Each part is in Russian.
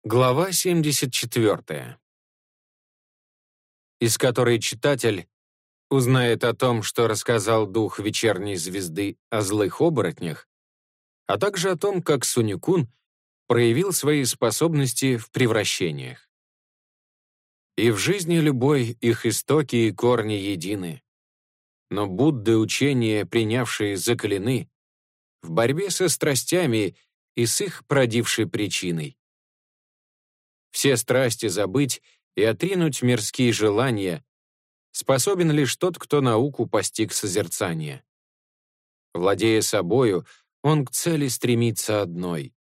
Глава 74, из которой читатель узнает о том, что рассказал дух вечерней звезды о злых оборотнях, а также о том, как Сунь-кун проявил свои способности в превращениях. И в жизни любой их истоки и корни едины, но Будды учения, принявшие, закалены в борьбе со страстями и с их породившей причиной. Все страсти забыть и отринуть мирские желания способен лишь тот, кто науку постиг созерцания. Владея собою, он к цели стремится одной.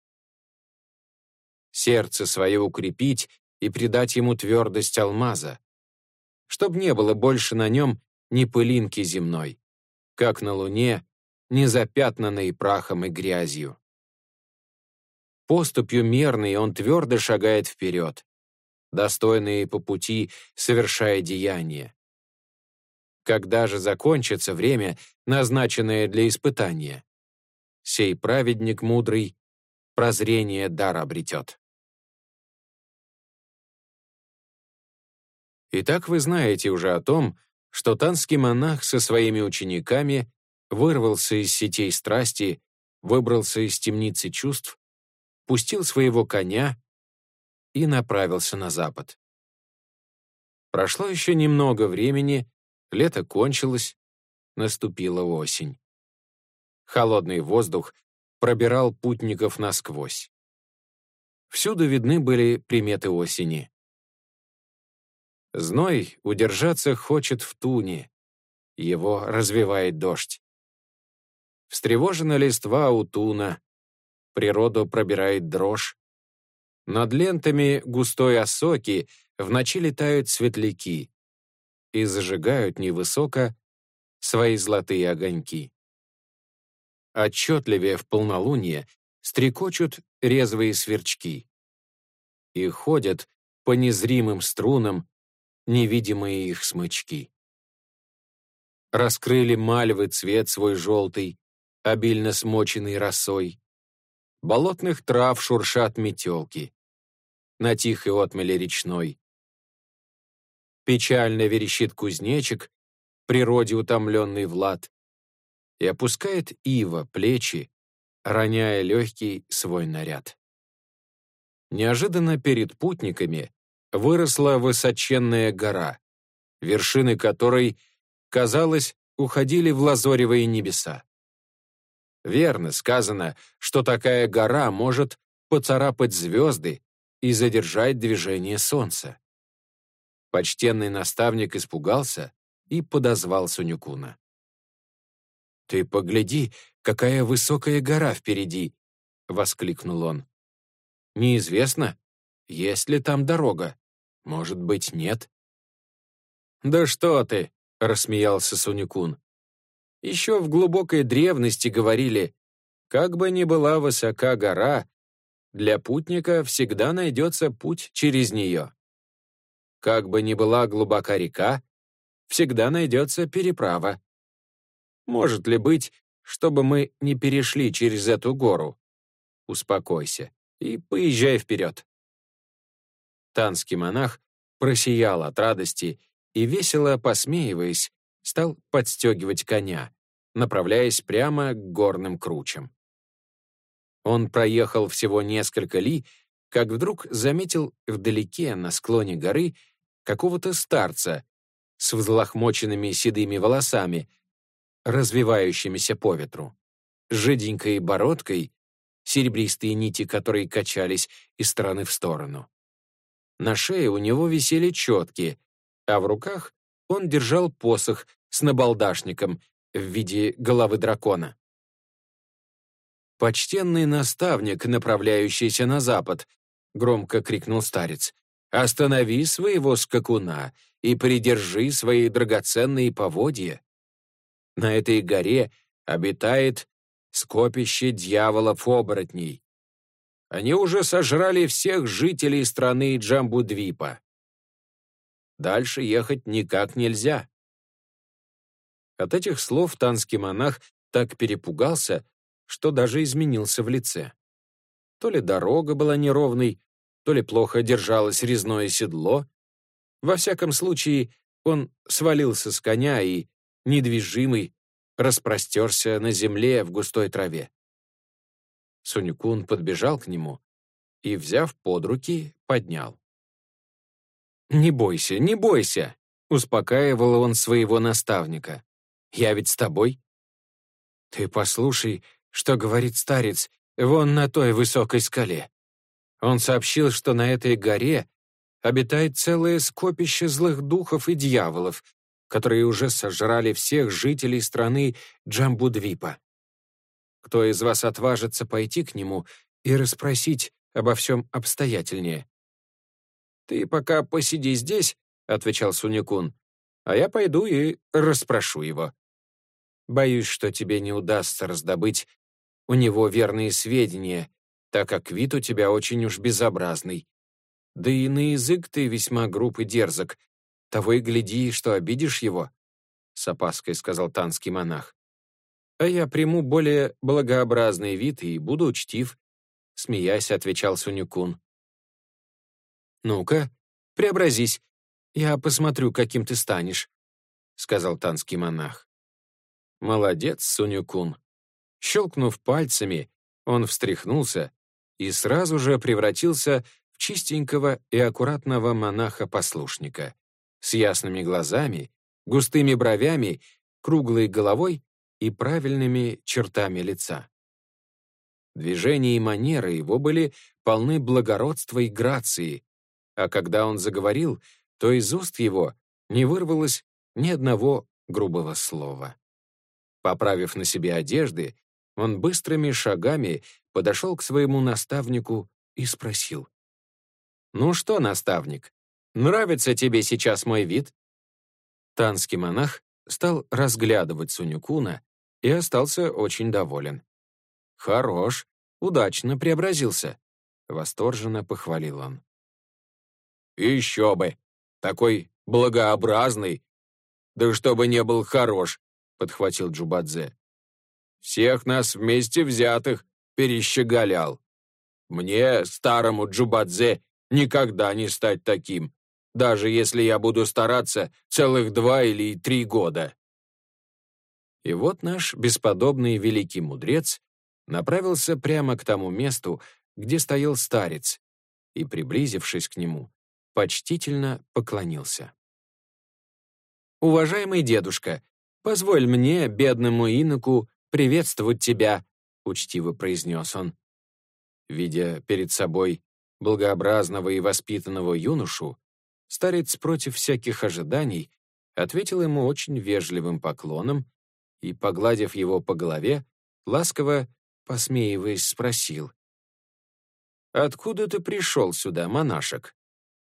Сердце свое укрепить и придать ему твердость алмаза, чтоб не было больше на нем ни пылинки земной, как на луне, не запятнанной прахом и грязью. Поступью мерной он твердо шагает вперед, достойные по пути совершая деяния. Когда же закончится время, назначенное для испытания, сей праведник мудрый прозрение дар обретет. Итак, вы знаете уже о том, что танский монах со своими учениками вырвался из сетей страсти, выбрался из темницы чувств, пустил своего коня и направился на запад. Прошло еще немного времени, лето кончилось, наступила осень. Холодный воздух пробирал путников насквозь. Всюду видны были приметы осени. Зной удержаться хочет в туне, его развевает дождь. Встревожена листва у туна, природу пробирает дрожь. Над лентами густой осоки в ночи летают светляки и зажигают невысоко свои золотые огоньки. Отчетливее в полнолуние стрекочут резвые сверчки и ходят по незримым струнам невидимые их смычки. Раскрыли мальвы цвет свой желтый, обильно смоченный росой. Болотных трав шуршат метелки на тихой отмеле речной. Печально верещит кузнечик, природе утомленный Влад, и опускает ива плечи, роняя легкий свой наряд. Неожиданно перед путниками выросла высоченная гора, вершины которой, казалось, уходили в лазоревые небеса. Верно сказано, что такая гора может поцарапать звезды и задержать движение солнца. Почтенный наставник испугался и подозвал Сунь-куна. «Ты погляди, какая высокая гора впереди!» — воскликнул он. «Неизвестно, есть ли там дорога. Может быть, нет?» «Да что ты!» — рассмеялся Сунь-кун. «Еще в глубокой древности говорили, как бы ни была высока гора, для путника всегда найдется путь через нее. Как бы ни была глубока река, всегда найдется переправа. Может ли быть, чтобы мы не перешли через эту гору? Успокойся и поезжай вперед». Танский монах просиял от радости и, весело посмеиваясь, стал подстегивать коня, направляясь прямо к горным кручам. Он проехал всего несколько ли, как вдруг заметил вдалеке, на склоне горы, какого-то старца с взлохмоченными седыми волосами, развивающимися по ветру, жиденькой бородкой, серебристые нити которой качались из стороны в сторону. На шее у него висели четки, а в руках он держал посох с набалдашником в виде головы дракона. «Почтенный наставник, направляющийся на запад», — громко крикнул старец, «останови своего скакуна и придержи свои драгоценные поводья. На этой горе обитает скопище дьяволов-оборотней. Они уже сожрали всех жителей страны Джамбудвипа. Дальше ехать никак нельзя». От этих слов танский монах так перепугался, что даже изменился в лице. То ли дорога была неровной, то ли плохо держалось резное седло. Во всяком случае, он свалился с коня и, недвижимый, распростерся на земле в густой траве. Сунь-кун подбежал к нему и, взяв под руки, поднял. «Не бойся, не бойся!» — успокаивал он своего наставника. «Я ведь с тобой». «Ты послушай, что говорит старец вон на той высокой скале. Он сообщил, что на этой горе обитает целое скопище злых духов и дьяволов, которые уже сожрали всех жителей страны Джамбудвипа. Кто из вас отважится пойти к нему и расспросить обо всем обстоятельнее?» «Ты пока посиди здесь», — отвечал Сунь-кун, «а я пойду и расспрошу его. Боюсь, что тебе не удастся раздобыть у него верные сведения, так как вид у тебя очень уж безобразный. Да и на язык ты весьма груб и дерзок. Того и гляди, что обидишь его», — с опаской сказал танский монах. «А я приму более благообразный вид и буду учтив», — смеясь, отвечал Сунь-кун. «Ну-ка, преобразись, я посмотрю, каким ты станешь», — сказал танский монах. «Молодец, Сунь-кун». Щелкнув пальцами, он встряхнулся и сразу же превратился в чистенького и аккуратного монаха-послушника с ясными глазами, густыми бровями, круглой головой и правильными чертами лица. Движения и манеры его были полны благородства и грации, а когда он заговорил, то из уст его не вырвалось ни одного грубого слова. Поправив на себе одежды, он быстрыми шагами подошел к своему наставнику и спросил: «Ну что, наставник, нравится тебе сейчас мой вид?» Танский монах стал разглядывать Сунь-куна и остался очень доволен. «Хорош, удачно преобразился», — восторженно похвалил он. «Еще бы! Такой благообразный! Да чтобы не был хорош!» — подхватил Джубадзе. «Всех нас вместе взятых перещеголял. Мне, старому Джубадзе, никогда не стать таким, даже если я буду стараться целых 2 или 3 года». И вот наш бесподобный великий мудрец направился прямо к тому месту, где стоял старец, и, приблизившись к нему, почтительно поклонился. «Уважаемый дедушка, позволь мне, бедному иноку, приветствовать тебя», — учтиво произнес он. Видя перед собой благообразного и воспитанного юношу, старец против всяких ожиданий ответил ему очень вежливым поклоном и, погладив его по голове, ласково, посмеиваясь, спросил: «Откуда ты пришел сюда, монашек?»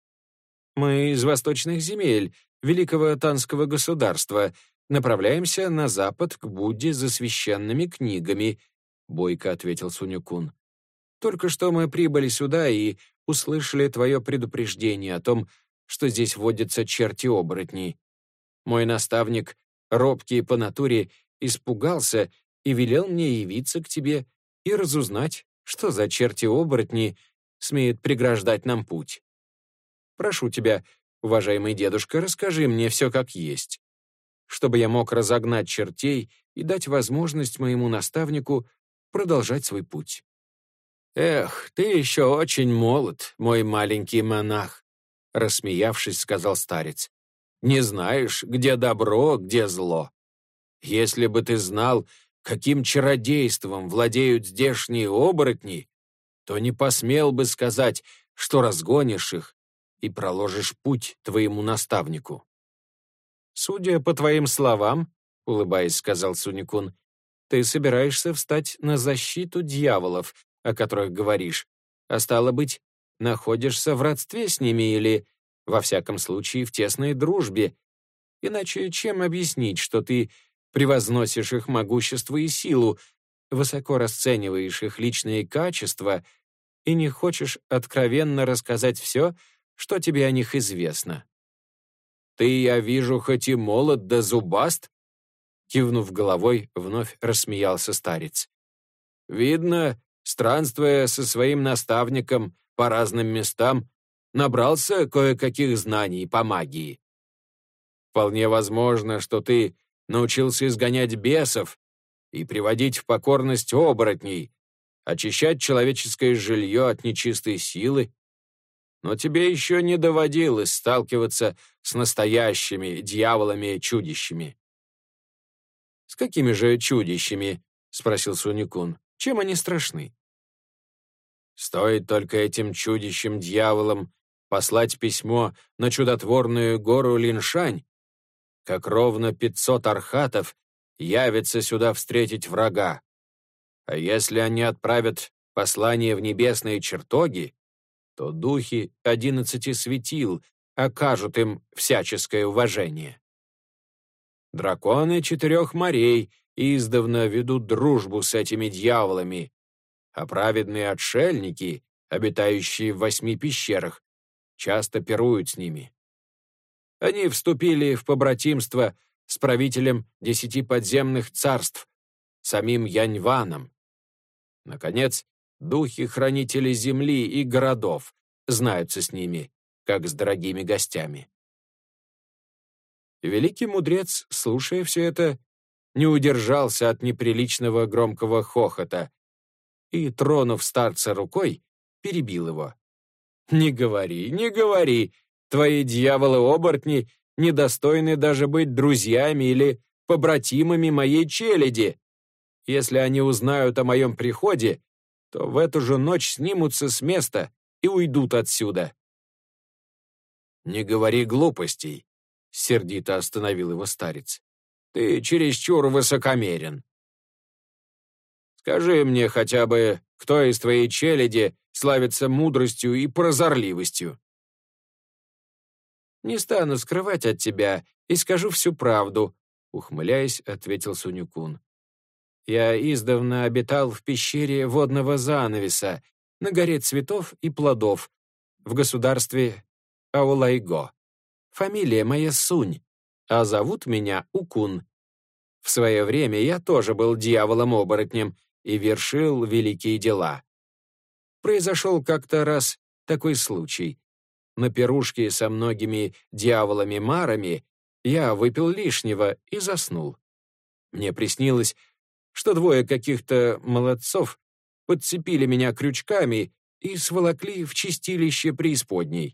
«Мы из восточных земель, великого танского государства, направляемся на запад к Будде за священными книгами», — бойко ответил Сунь-кун. «Только что мы прибыли сюда и услышали твое предупреждение о том, что здесь водятся черти-оборотни. Мой наставник, робкий по натуре, испугался и велел мне явиться к тебе и разузнать, что за черти-оборотни смеют преграждать нам путь. Прошу тебя, уважаемый дедушка, расскажи мне все как есть, чтобы я мог разогнать чертей и дать возможность моему наставнику продолжать свой путь». «Эх, ты еще очень молод, мой маленький монах», — рассмеявшись, сказал старец. «Не знаешь, где добро, где зло. Если бы ты знал, каким чародейством владеют здешние оборотни, то не посмел бы сказать, что разгонишь их и проложишь путь твоему наставнику». «Судя по твоим словам, — улыбаясь, сказал Сунь-кун, — ты собираешься встать на защиту дьяволов, о которых говоришь, а стало быть, находишься в родстве с ними или, во всяком случае, в тесной дружбе. Иначе чем объяснить, что ты превозносишь их могущество и силу, высоко расцениваешь их личные качества и не хочешь откровенно рассказать все, что тебе о них известно?» «Ты, я вижу, хоть и молод да зубаст», — кивнув головой, вновь рассмеялся старец. «Видно, странствуя со своим наставником по разным местам, набрался кое-каких знаний по магии. Вполне возможно, что ты научился изгонять бесов и приводить в покорность оборотней, очищать человеческое жилье от нечистой силы, но тебе еще не доводилось сталкиваться с настоящими дьяволами-чудищами». «С какими же чудищами?» — спросил Сунь-кун. «Чем они страшны?» «Стоит только этим чудищам-дьяволам послать письмо на чудотворную гору Линшань, как ровно 500 архатов явятся сюда встретить врага. А если они отправят послание в небесные чертоги, то духи 11 светил окажут им всяческое уважение. Драконы 4 морей издавна ведут дружбу с этими дьяволами, а праведные отшельники, обитающие в 8 пещерах, часто пируют с ними. Они вступили в побратимство с правителем 10 подземных царств, самим Яньваном. Наконец, духи-хранители земли и городов знаются с ними, как с дорогими гостями». Великий мудрец, слушая все это, не удержался от неприличного громкого хохота и, тронув старца рукой, перебил его. «Не говори, не говори, твои дьяволы-оборотни недостойны даже быть друзьями или побратимами моей челяди. Если они узнают о моем приходе, то в эту же ночь снимутся с места и уйдут отсюда». «Не говори глупостей», — сердито остановил его старец. «Ты чересчур высокомерен. Скажи мне хотя бы, кто из твоей челяди славится мудростью и прозорливостью?» «Не стану скрывать от тебя и скажу всю правду», — ухмыляясь, ответил Сунь-кун. «Я издавна обитал в пещере водного занавеса, на горе цветов и плодов, в государстве Аолайго. Фамилия моя Сунь, а зовут меня Укун. В свое время я тоже был дьяволом-оборотнем и вершил великие дела. Произошел как-то раз такой случай. На пирушке со многими дьяволами-марами я выпил лишнего и заснул. Мне приснилось, что 2 каких-то молодцов подцепили меня крючками и сволокли в чистилище преисподней.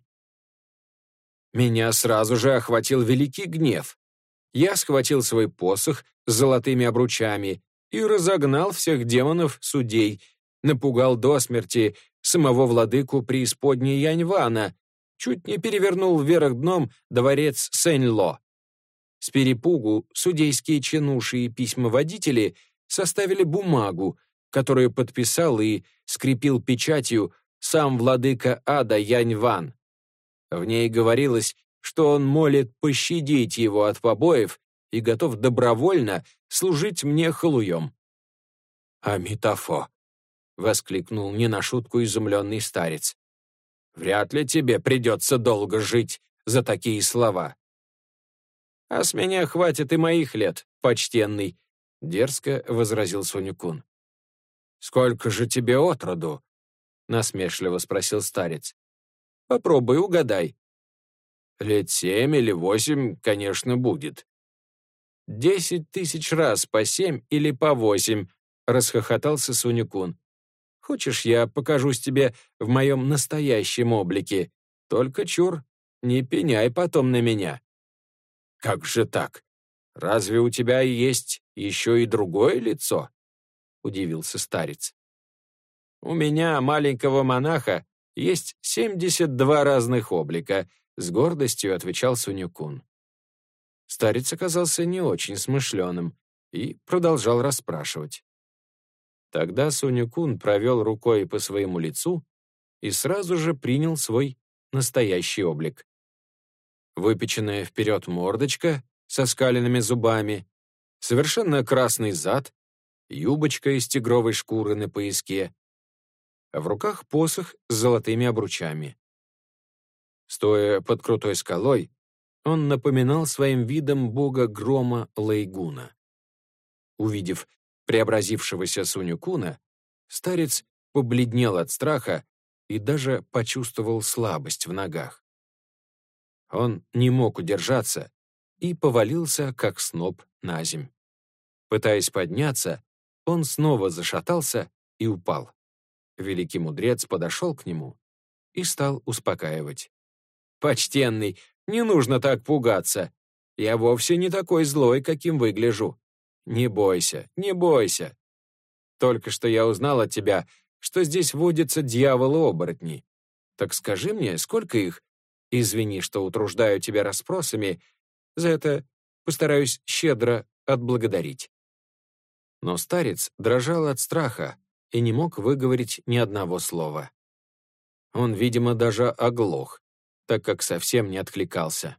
Меня сразу же охватил великий гнев. Я схватил свой посох с золотыми обручами и разогнал всех демонов-судей, напугал до смерти самого владыку преисподней Яньвана, чуть не перевернул вверх дном дворец Сэнь-Ло. С перепугу судейские чинуши и письмоводители составили бумагу, которую подписал и скрепил печатью сам владыка ада Яньван. В ней говорилось, что он молит пощадить его от побоев и готов добровольно служить мне халуем. «Амитофо!» — воскликнул не на шутку изумленный старец. «Вряд ли тебе придется долго жить за такие слова». «А с меня хватит и моих лет, почтенный», — дерзко возразил Сунь-кун. «Сколько же тебе отроду?» — насмешливо спросил старец. «Попробуй угадай». «Лет 7 или 8, конечно, будет». 10 000 раз по 7 или по 8, — расхохотался Сунь-кун. «Хочешь, я покажусь тебе в моем настоящем облике? Только чур, не пеняй потом на меня». «Как же так? Разве у тебя есть еще и другое лицо?» — удивился старец. «У меня, маленького монаха, есть 72 разных облика», — с гордостью отвечал Сунь-кун. Старец оказался не очень смышленым и продолжал расспрашивать. Тогда Сунь-кун провел рукой по своему лицу и сразу же принял свой настоящий облик. Выпеченная вперед мордочка со скаленными зубами, совершенно красный зад, юбочка из тигровой шкуры на пояске, а в руках посох с золотыми обручами. Стоя под крутой скалой, он напоминал своим видом бога грома Лэйгуна. Увидев преобразившегося Сунь-куна, старец побледнел от страха и даже почувствовал слабость в ногах. Он не мог удержаться и повалился, как сноп, на земь. Пытаясь подняться, он снова зашатался и упал. Великий мудрец подошел к нему и стал успокаивать. «Почтенный, не нужно так пугаться. Я вовсе не такой злой, каким выгляжу. Не бойся, не бойся. Только что я узнал от тебя, что здесь водятся дьяволы-оборотни. Так скажи мне, сколько их? Извини, что утруждаю тебя расспросами. За это постараюсь щедро отблагодарить». Но старец дрожал от страха и не мог выговорить ни одного слова. Он, видимо, даже оглох, так как совсем не откликался.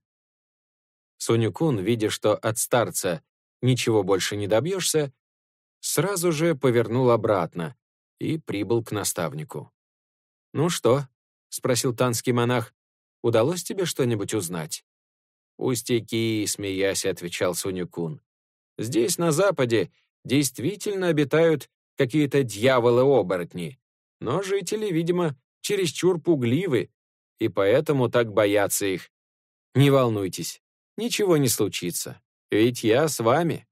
Сунь-кун, видя, что от старца ничего больше не добьешься, сразу же повернул обратно и прибыл к наставнику. «Ну что?» — спросил танский монах. «Удалось тебе что-нибудь узнать?» «Пустяки», — смеясь, отвечал Сунь-кун. «Здесь, на Западе, действительно обитают какие-то дьяволы-оборотни, но жители, видимо, чересчур пугливы, и поэтому так боятся их. Не волнуйтесь, ничего не случится, ведь я с вами».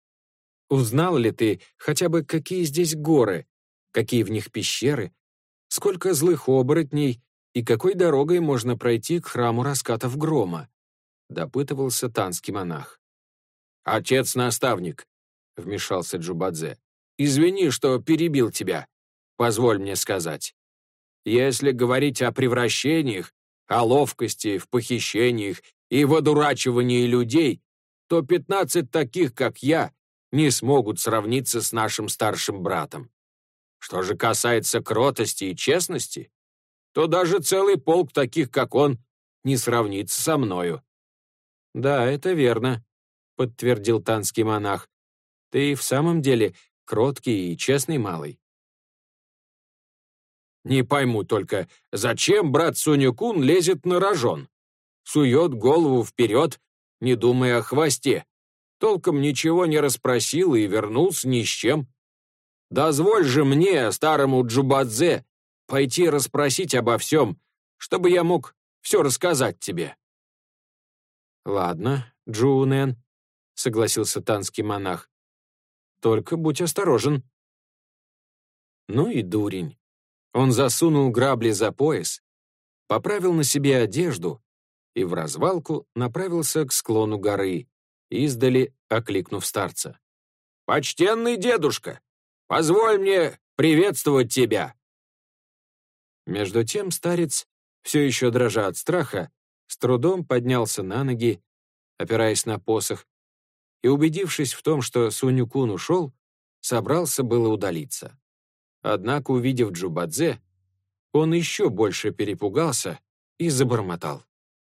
«Узнал ли ты хотя бы, какие здесь горы, какие в них пещеры, сколько злых оборотней и какой дорогой можно пройти к храму раскатов грома?» — допытывался танский монах. «Отец-наставник», — вмешался Джубадзе, — «извини, что перебил тебя. Позволь мне сказать. Если говорить о превращениях, о ловкости в похищениях и в одурачивании людей, то 15 таких, как я, не смогут сравниться с нашим старшим братом. Что же касается кротости и честности, то даже целый полк таких, как он, не сравнится со мною». «Да, это верно», — подтвердил танский монах. «Ты в самом деле кроткий и честный малый». «Не пойму только, зачем брат Сунь-кун лезет на рожон? Сует голову вперед, не думая о хвосте. Толком ничего не расспросил и вернулся ни с чем. Дозволь же мне, старому Джубадзе, пойти расспросить обо всем, чтобы я мог все рассказать тебе». «Ладно, Джунэн», — согласился танский монах. «Только будь осторожен». Ну и дурень. Он засунул грабли за пояс, поправил на себе одежду и в развалку направился к склону горы, издали окликнув старца. «Почтенный дедушка, позволь мне приветствовать тебя!» Между тем старец, все еще дрожа от страха, с трудом поднялся на ноги, опираясь на посох, и, убедившись в том, что Сунь-кун ушел, собрался было удалиться. Однако, увидев Джубадзе, он еще больше перепугался и забормотал.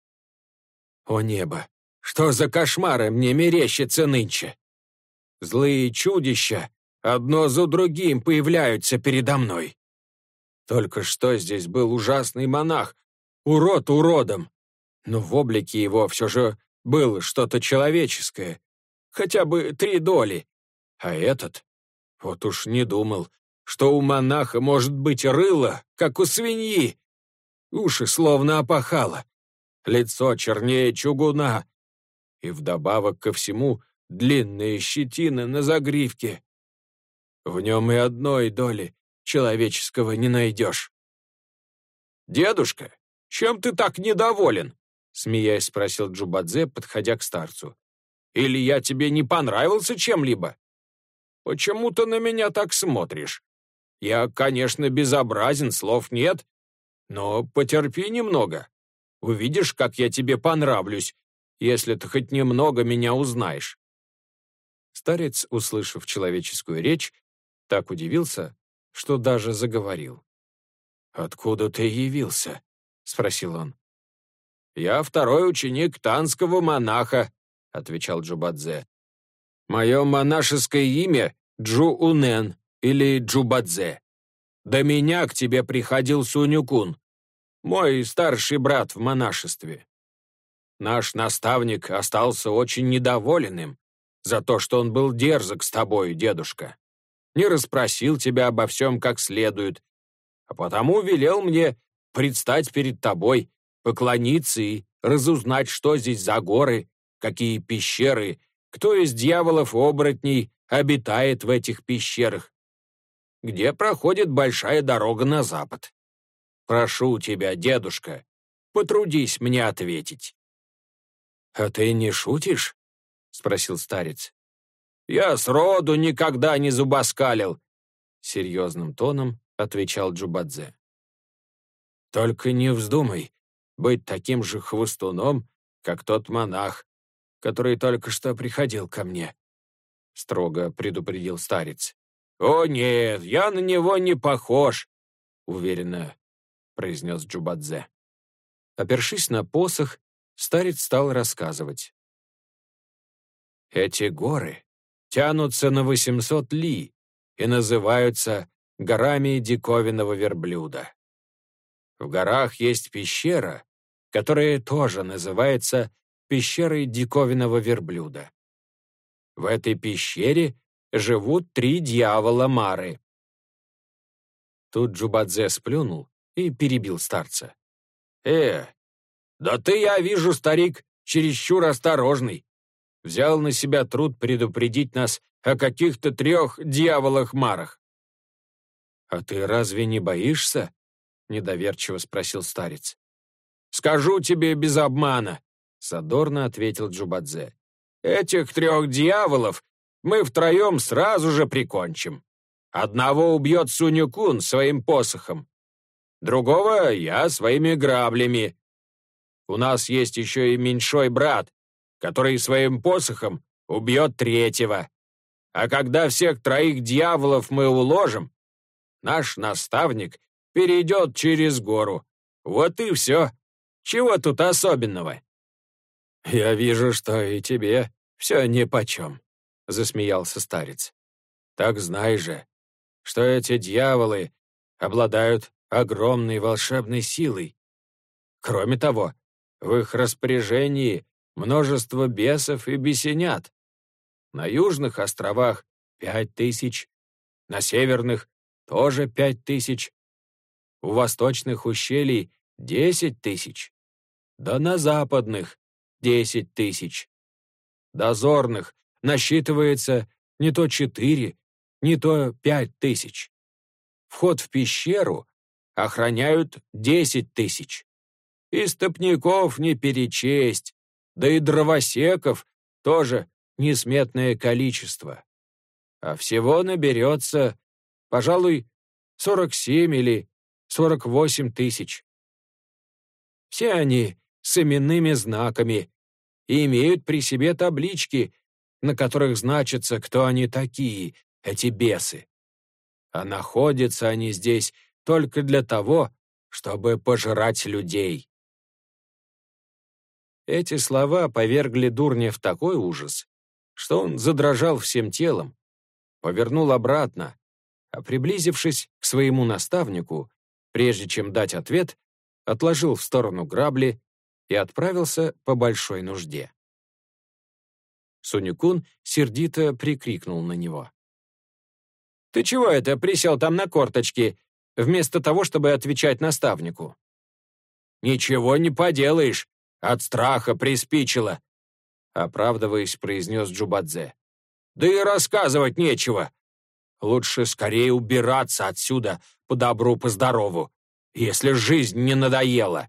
«О небо! Что за кошмары мне мерещится нынче? Злые чудища одно за другим появляются передо мной. Только что здесь был ужасный монах, урод уродом, но в облике его все же было что-то человеческое, хотя бы 3 доли. А этот, вот уж не думал, что у монаха может быть рыло, как у свиньи. Уши словно опахало, лицо чернее чугуна, и вдобавок ко всему длинные щетины на загривке. В нем и одной доли человеческого не найдешь». «Дедушка, чем ты так недоволен?» — смеясь спросил Джубадзе, подходя к старцу. «Или я тебе не понравился чем-либо? Почему ты на меня так смотришь? Я, конечно, безобразен, слов нет, но потерпи немного. Увидишь, как я тебе понравлюсь, если ты хоть немного меня узнаешь». Старец, услышав человеческую речь, так удивился, что даже заговорил. «Откуда ты явился?» — спросил он. «Я второй ученик танского монаха», — отвечал Джубадзе. «Мое монашеское имя Джу-Унэн или Джубадзе. До меня к тебе приходил Сунь-кун, мой старший брат в монашестве. Наш наставник остался очень недоволен им за то, что он был дерзок с тобой, дедушка. Не расспросил тебя обо всем как следует, а потому велел мне предстать перед тобой, поклониться и разузнать, что здесь за горы, какие пещеры, кто из дьяволов-оборотней обитает в этих пещерах, где проходит большая дорога на запад. Прошу тебя, дедушка, потрудись мне ответить». «А ты не шутишь?» — спросил старец. «Я сроду никогда не зубоскалил», — серьезным тоном отвечал Джубадзе. «Только не вздумай быть таким же хвостуном, как тот монах, который только что приходил ко мне», — строго предупредил старец. «О нет, я на него не похож», — уверенно произнес Джубадзе. Опершись на посох, старец стал рассказывать. «Эти горы тянутся на 800 ли и называются горами диковинного верблюда. В горах есть пещера, которая тоже называется пещерой диковинного верблюда. В этой пещере живут 3 дьявола Мары». Тут Джубадзе сплюнул и перебил старца. Да ты, я вижу, старик, чересчур осторожный. Взял на себя труд предупредить нас о каких-то 3 дьяволах-марах». «А ты разве не боишься?» — недоверчиво спросил старец. «Скажу тебе без обмана», — задорно ответил Джубадзе. «Этих 3 дьяволов мы втроем сразу же прикончим. Одного убьет Сунь-кун своим посохом, другого я своими граблями. У нас есть еще и меньшой брат, который своим посохом убьет 3-го. А когда всех 3 дьяволов мы уложим, наш наставник перейдет через гору. Вот и все. Чего тут особенного?» «Я вижу, что и тебе все нипочем», — засмеялся старец. «Так знай же, что эти дьяволы обладают огромной волшебной силой. Кроме того, в их распоряжении множество бесов и бесенят. На южных островах 5000, на северных тоже 5000, у восточных ущелий 10 000, да на западных 10 000. Дозорных насчитывается не то 4, не то 5000. Вход в пещеру охраняют 10 000. Истопников не перечесть, да и дровосеков тоже несметное количество. А всего наберется, пожалуй, 47 или 48 000. Все они с именными знаками и имеют при себе таблички, на которых значится, кто они такие, эти бесы. А находятся они здесь только для того, чтобы пожирать людей». Эти слова повергли дурня в такой ужас, что он задрожал всем телом, повернул обратно, а, приблизившись к своему наставнику, прежде чем дать ответ, отложил в сторону грабли и отправился по большой нужде. Сунь-кун сердито прикрикнул на него. «Ты чего это присел там на корточки, вместо того, чтобы отвечать наставнику?» «Ничего не поделаешь, от страха приспичило», — оправдываясь, произнес Джубадзе. «Да и рассказывать нечего. Лучше скорее убираться отсюда по добру, по здорову, если жизнь не надоела».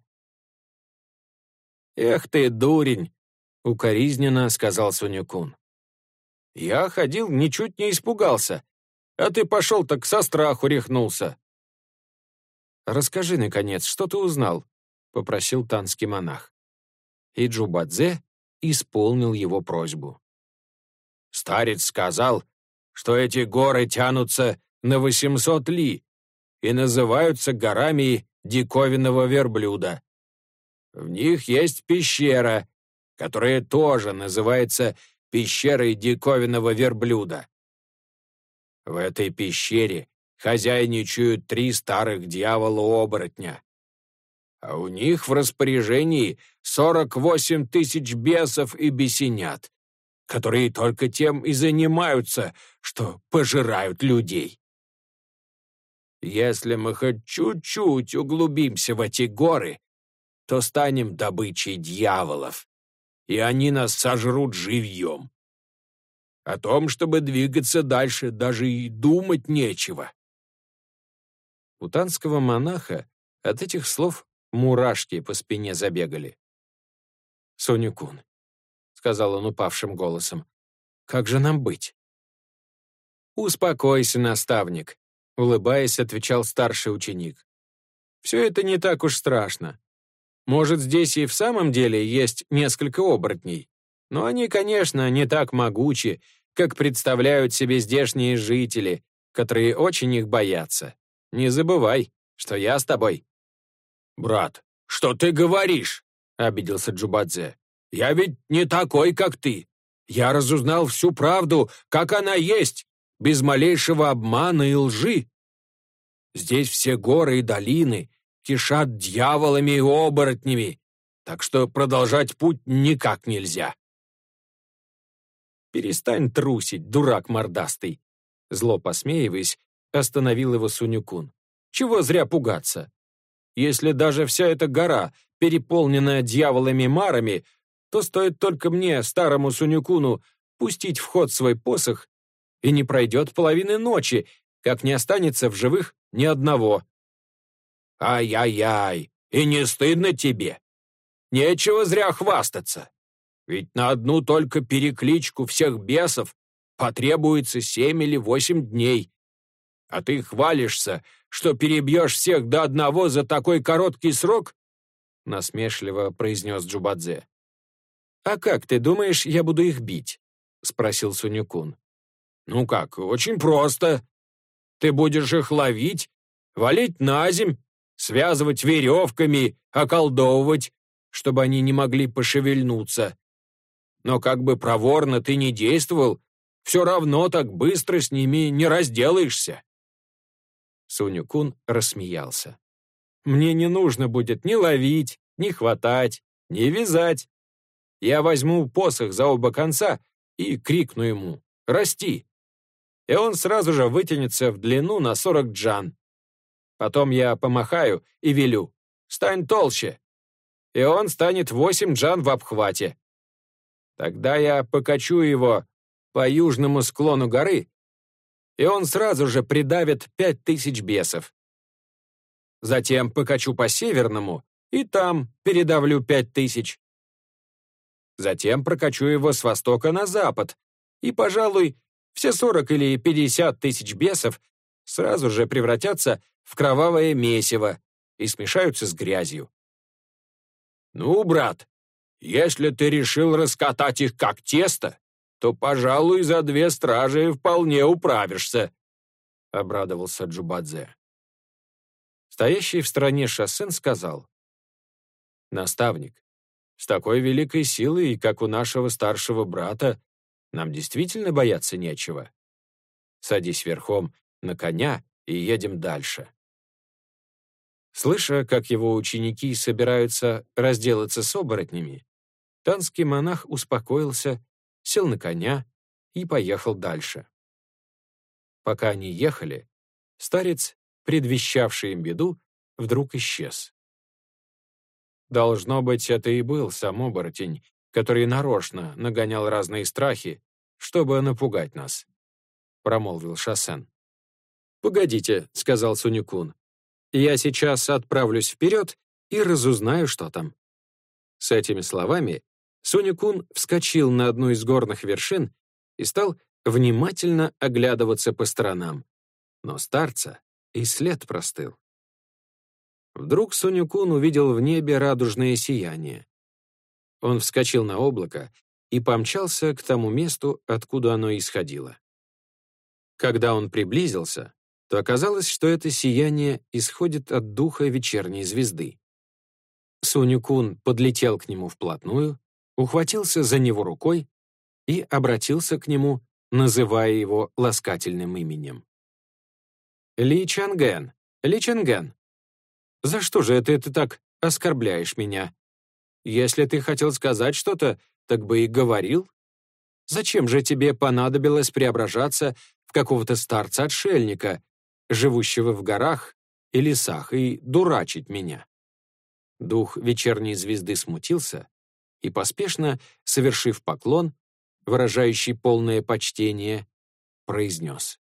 «Эх ты, дурень!» — укоризненно сказал Сунь-кун. «Я ходил, ничуть не испугался, а ты пошел так со страху рехнулся». «Расскажи, наконец, что ты узнал?» — попросил танский монах. И Джубадзе исполнил его просьбу. «Старец сказал, что эти горы тянутся на 800 ли и называются горами диковинного верблюда. В них есть пещера, которая тоже называется пещерой диковинного верблюда. В этой пещере хозяйничают 3 старых дьявола-оборотня. А у них в распоряжении 48 000 бесов и бесенят, которые только тем и занимаются, что пожирают людей». Если мы хоть чуть-чуть углубимся в эти горы, то станем добычей дьяволов, и они нас сожрут живьем. О том, чтобы двигаться дальше, даже и думать нечего». У танского монаха от этих слов мурашки по спине забегали. «Соню-кун», — сказал он упавшим голосом, — «как же нам быть?» «Успокойся, наставник», — улыбаясь, отвечал старший ученик. «Все это не так уж страшно. Может, здесь и в самом деле есть несколько оборотней, но они, конечно, не так могучи, как представляют себе здешние жители, которые очень их боятся. Не забывай, что я с тобой». «Брат, что ты говоришь?» — обиделся Джубадзе. «Я ведь не такой, как ты. Я разузнал всю правду, как она есть, без малейшего обмана и лжи. Здесь все горы и долины кишат дьяволами и оборотнями, так что продолжать путь никак нельзя». «Перестань трусить, дурак мордастый!» Зло посмеиваясь, остановил его Суню-кун. «Чего зря пугаться? Если даже вся эта гора переполнена дьяволами-марами, то стоит только мне, старому Суню-куну, пустить в ход свой посох, и не пройдет половины ночи, как не останется в живых ни одного». «Ай-яй-яй, и не стыдно тебе? Нечего зря хвастаться. Ведь на одну только перекличку всех бесов потребуется 7 или 8 дней. А ты хвалишься, что перебьешь всех до одного за такой короткий срок?» Насмешливо произнес Джубадзе. «А как ты думаешь, я буду их бить?» Спросил Суню-кун. «Ну как, очень просто. Ты будешь их ловить, валить на земь, связывать веревками, околдовывать, чтобы они не могли пошевельнуться. Но как бы проворно ты ни действовал, все равно так быстро с ними не разделаешься». Суню-кун рассмеялся. «Мне не нужно будет ни ловить, ни хватать, ни вязать. Я возьму посох за оба конца и крикну ему «Расти!» И он сразу же вытянется в длину на 40 джан. Потом я помахаю и велю «Стань толще!» И он станет 8 джан в обхвате. Тогда я покачу его по южному склону горы, и он сразу же придавит 5000 бесов. Затем покачу по северному, и там передавлю 5000. Затем прокачу его с востока на запад, и, пожалуй, все 40 или 50 тысяч бесов сразу же превратятся в кровавое месиво и смешаются с грязью. «Ну, брат, если ты решил раскатать их как тесто, то, пожалуй, за 2 стражи вполне управишься», — обрадовался Джубадзе. Стоящий в стороне Шосен сказал: «Наставник, с такой великой силой, как у нашего старшего брата, нам действительно бояться нечего. Садись верхом на коня и едем дальше». Слыша, как его ученики собираются разделаться с оборотнями, танский монах успокоился, сел на коня и поехал дальше. Пока они ехали, старец, предвещавший им беду, вдруг исчез. Должно быть, это и был сам оборотень, который нарочно нагонял разные страхи, чтобы напугать нас, — промолвил Шосен. «Погодите», — сказал Суню-кун, — «я сейчас отправлюсь вперед и разузнаю, что там». С этими словами Суню-кун вскочил на одну из горных вершин и стал внимательно оглядываться по сторонам. Но старца и след простыл. Вдруг Суню-кун увидел в небе радужное сияние. Он вскочил на облако и помчался к тому месту, откуда оно исходило. Когда он приблизился, то оказалось, что это сияние исходит от духа вечерней звезды. Суню-кун подлетел к нему вплотную, ухватился за него рукой и обратился к нему, называя его ласкательным именем. «Ли Чанген, Ли Чанген, за что же это ты так оскорбляешь меня? Если ты хотел сказать что-то, так бы и говорил. Зачем же тебе понадобилось преображаться в какого-то старца-отшельника, живущего в горах и лесах, и дурачить меня». Дух вечерней звезды смутился и, поспешно совершив поклон, выражающий полное почтение, произнес: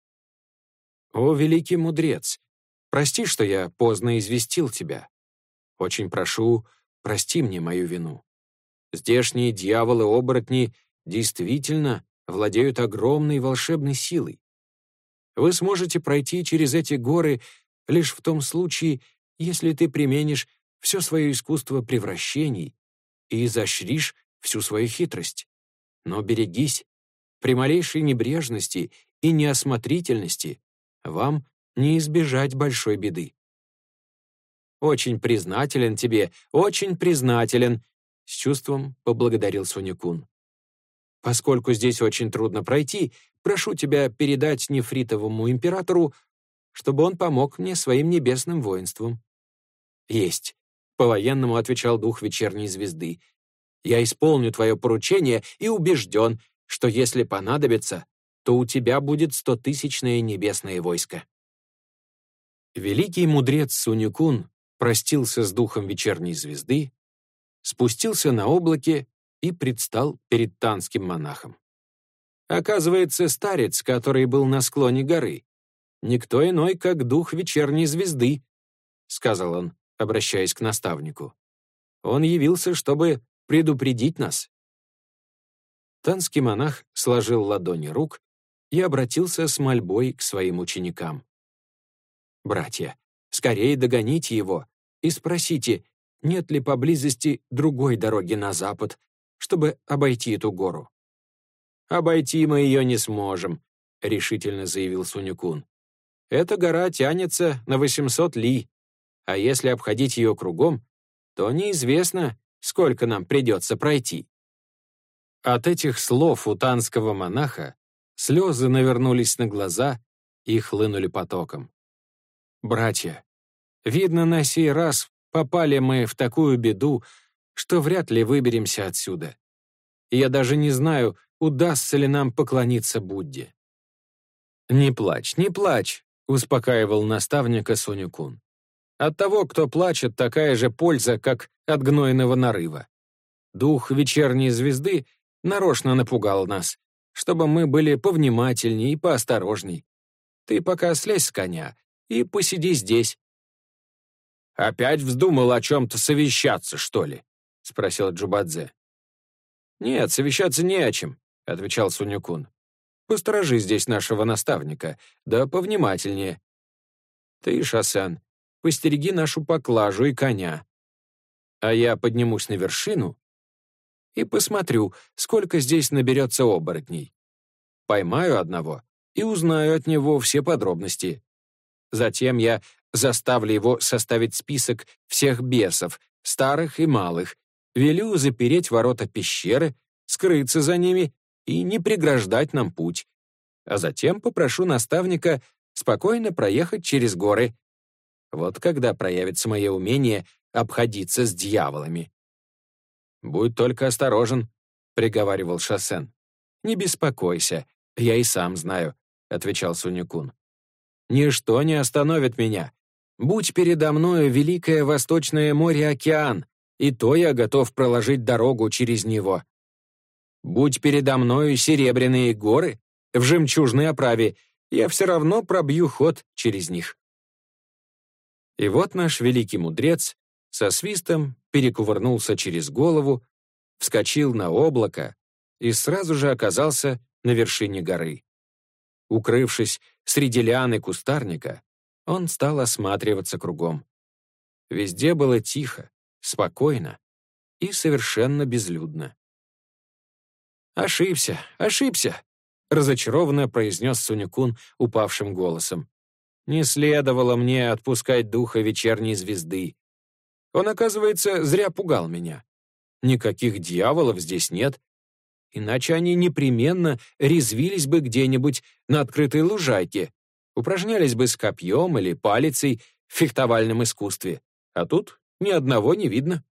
«О, великий мудрец, прости, что я поздно известил тебя. Очень прошу, прости мне мою вину. Здешние дьяволы-оборотни действительно владеют огромной волшебной силой. Вы сможете пройти через эти горы лишь в том случае, если ты применишь все свое искусство превращений и изощришь всю свою хитрость. Но берегись, при малейшей небрежности и неосмотрительности вам не избежать большой беды. Очень признателен тебе, очень признателен, с чувством поблагодарил Сунь-кун. Поскольку здесь очень трудно пройти, прошу тебя передать нефритовому императору, чтобы он помог мне своим небесным воинством. Есть, по-военному отвечал дух вечерней звезды. Я исполню твое поручение и убежден, что если понадобится, то у тебя будет 100-тысячное небесное войско. Великий мудрец Сунь-кун простился с духом вечерней звезды, спустился на облаке и предстал перед танским монахом. Оказывается, старец, который был на склоне горы, никто иной, как дух вечерней звезды, сказал он, обращаясь к наставнику. Он явился, чтобы предупредить нас. Танский монах сложил ладони рук и обратился с мольбой к своим ученикам. «Братья, скорее догоните его и спросите, нет ли поблизости другой дороги на запад, чтобы обойти эту гору». «Обойти мы ее не сможем», — решительно заявил Сунь-кун. «Эта гора тянется на 800 ли, а если обходить ее кругом, то неизвестно, сколько нам придется пройти». От этих слов у танского монаха слезы навернулись на глаза и хлынули потоком. «Братья, видно, на сей раз попали мы в такую беду, что вряд ли выберемся отсюда. И я даже не знаю, удастся ли нам поклониться Будде». «Не плачь, не плачь», — успокаивал наставника Сунь-кун. «От того, кто плачет, такая же польза, как от гнойного нарыва. Дух вечерней звезды нарочно напугал нас, чтобы мы были повнимательней и поосторожней. Ты пока слезь с коня и посиди здесь». «Опять вздумал о чем-то совещаться, что ли?» — спросил Джубадзе. «Нет, совещаться не о чем», — отвечал Сунь-кун. «Посторожи здесь нашего наставника, да повнимательнее. Ты, Шасан, постереги нашу поклажу и коня. А я поднимусь на вершину и посмотрю, сколько здесь наберется оборотней. Поймаю одного и узнаю от него все подробности. Затем я заставлю его составить список всех бесов, старых и малых, велю запереть ворота пещеры, скрыться за ними и не преграждать нам путь. А затем попрошу наставника спокойно проехать через горы. Вот когда проявится мое умение обходиться с дьяволами». «Будь только осторожен», — приговаривал Шасен. «Не беспокойся, я и сам знаю», — отвечал Сунь-кун. «Ничто не остановит меня. Будь передо мною великое Восточное море-океан, и то я готов проложить дорогу через него. Будь передо мною серебряные горы в жемчужной оправе, я все равно пробью ход через них». И вот наш великий мудрец со свистом перекувырнулся через голову, вскочил на облако и сразу же оказался на вершине горы. Укрывшись среди лиан и кустарника, он стал осматриваться кругом. Везде было тихо, спокойно и совершенно безлюдно. «Ошибся, ошибся», — разочарованно произнес Сунь-кун упавшим голосом. «Не следовало мне отпускать духа вечерней звезды. Он, оказывается, зря пугал меня. Никаких дьяволов здесь нет, иначе они непременно резвились бы где-нибудь на открытой лужайке, упражнялись бы с копьем или палицей в фехтовальном искусстве, а тут ни одного не видно».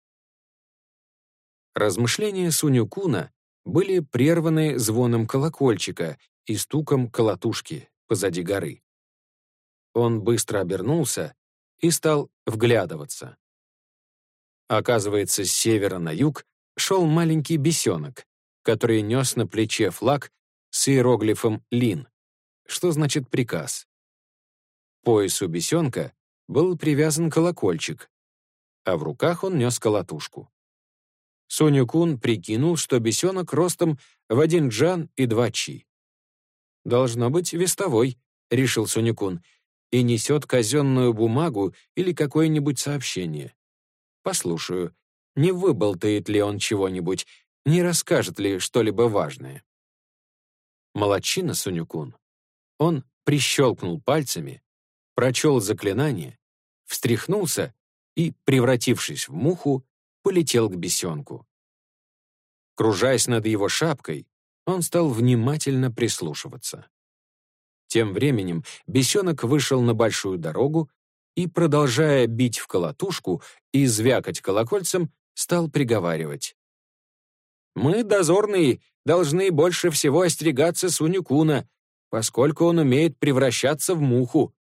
Размышления Сунь-куна были прерваны звоном колокольчика и стуком колотушки позади горы. Он быстро обернулся и стал вглядываться. Оказывается, с севера на юг шел маленький бесенок, который нес на плече флаг с иероглифом «Лин», что значит «приказ». К поясу бесенка был привязан колокольчик, а в руках он нес колотушку. Сунь-кун прикинул, что бесенок ростом в 1 джан и 2 чи. «Должно быть вестовой», — решил Сунь-кун, «и несет казенную бумагу или какое-нибудь сообщение. Послушаю, не выболтает ли он чего-нибудь, не расскажет ли что-либо важное». Молодчина Сунь-кун. Он прищелкнул пальцами, прочел заклинание, встряхнулся и, превратившись в муху, полетел к бесенку. Кружась над его шапкой, он стал внимательно прислушиваться. Тем временем бесенок вышел на большую дорогу и, продолжая бить в колотушку и звякать колокольцем, стал приговаривать: «Мы, дозорные, должны больше всего остерегаться Сунь-куна, поскольку он умеет превращаться в муху».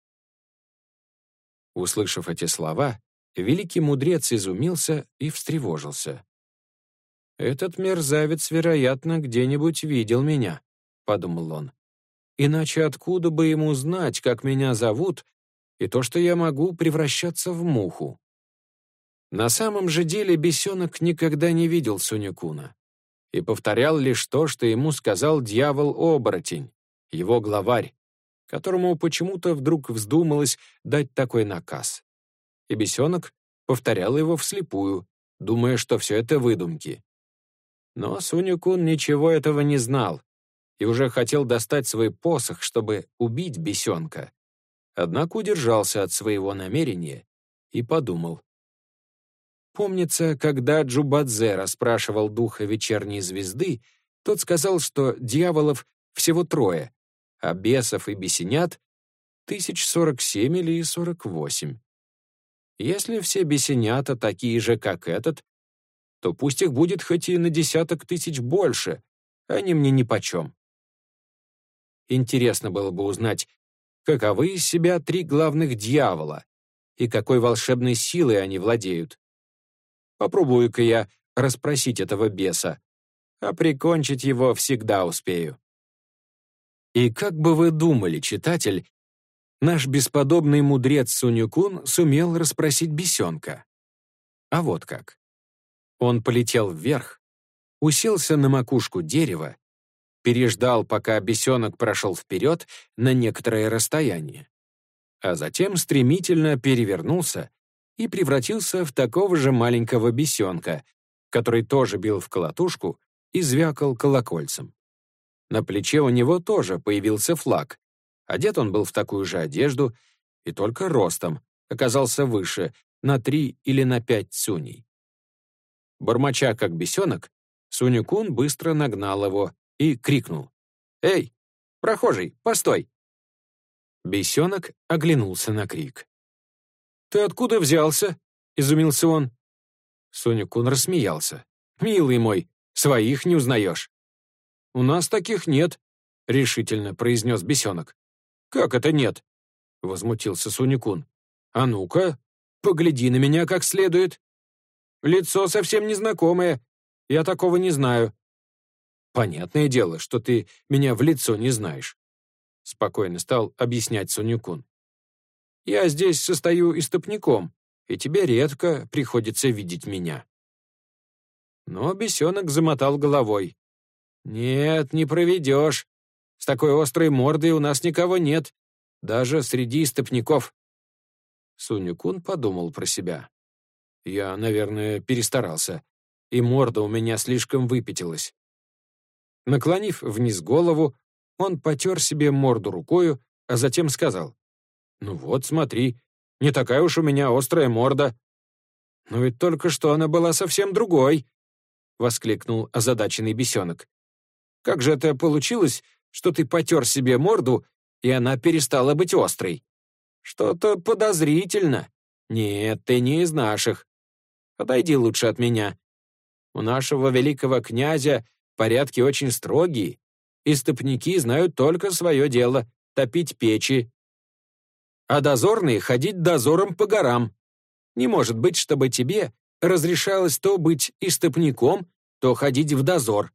Услышав эти слова, великий мудрец изумился и встревожился. «Этот мерзавец, вероятно, где-нибудь видел меня», — подумал он. «Иначе откуда бы ему знать, как меня зовут, и то, что я могу превращаться в муху?» На самом же деле бесенок никогда не видел Сунь-куна и повторял лишь то, что ему сказал дьявол-оборотень, его главарь, которому почему-то вдруг вздумалось дать такой наказ. И бесенок повторял его вслепую, думая, что все это выдумки. Но Сунь-кун ничего этого не знал и уже хотел достать свой посох, чтобы убить бесенка. Однако удержался от своего намерения и подумал. Помнится, когда Джубадзе расспрашивал духа вечерней звезды, тот сказал, что дьяволов всего 3, а бесов и бесенят 1047 или 48. Если все бесенята такие же, как этот, то пусть их будет хоть и на 10 000 больше, они мне нипочем. Интересно было бы узнать, каковы из себя 3 главных дьявола и какой волшебной силой они владеют. Попробую-ка я расспросить этого беса, а прикончить его всегда успею. И как бы вы думали, читатель, наш бесподобный мудрец Сунь-кун сумел расспросить бесенка? А вот как. Он полетел вверх, уселся на макушку дерева, переждал, пока бесенок прошел вперед на некоторое расстояние, а затем стремительно перевернулся и превратился в такого же маленького бесенка, который тоже бил в колотушку и звякал колокольцем. На плече у него тоже появился флаг. Одет он был в такую же одежду и только ростом оказался выше, на 3 или на 5 цюней. Бормоча как бесенок, Сунь-кун быстро нагнал его и крикнул: «Эй, прохожий, постой!» Бесенок оглянулся на крик. «Ты откуда взялся?» — изумился он. Сунь-кун рассмеялся. «Милый мой, своих не узнаешь». «У нас таких нет», — решительно произнес бесенок. «Как это нет?» — возмутился Сунь-кун. «А ну-ка, погляди на меня как следует. Лицо совсем незнакомое, я такого не знаю». «Понятное дело, что ты меня в лицо не знаешь», — спокойно стал объяснять Сунь-кун. «Я здесь состою истопником, и тебе редко приходится видеть меня». Но бесенок замотал головой. «Нет, не проведешь. С такой острой мордой у нас никого нет, даже среди истопников». Сунь-кун подумал про себя. «Я, наверное, перестарался, и морда у меня слишком выпятилась». Наклонив вниз голову, он потер себе морду рукою, а затем сказал: «Ну вот, смотри, не такая уж у меня острая морда». «Но ведь только что она была совсем другой», — воскликнул озадаченный бесенок. «Как же это получилось, что ты потер себе морду, и она перестала быть острой? Что-то подозрительно. Нет, ты не из наших. Отойди лучше от меня. У нашего великого князя порядки очень строгие. Истопники знают только свое дело — топить печи». а дозорные ходить дозором по горам. Не может быть, чтобы тебе разрешалось то быть истопником, то ходить в дозор».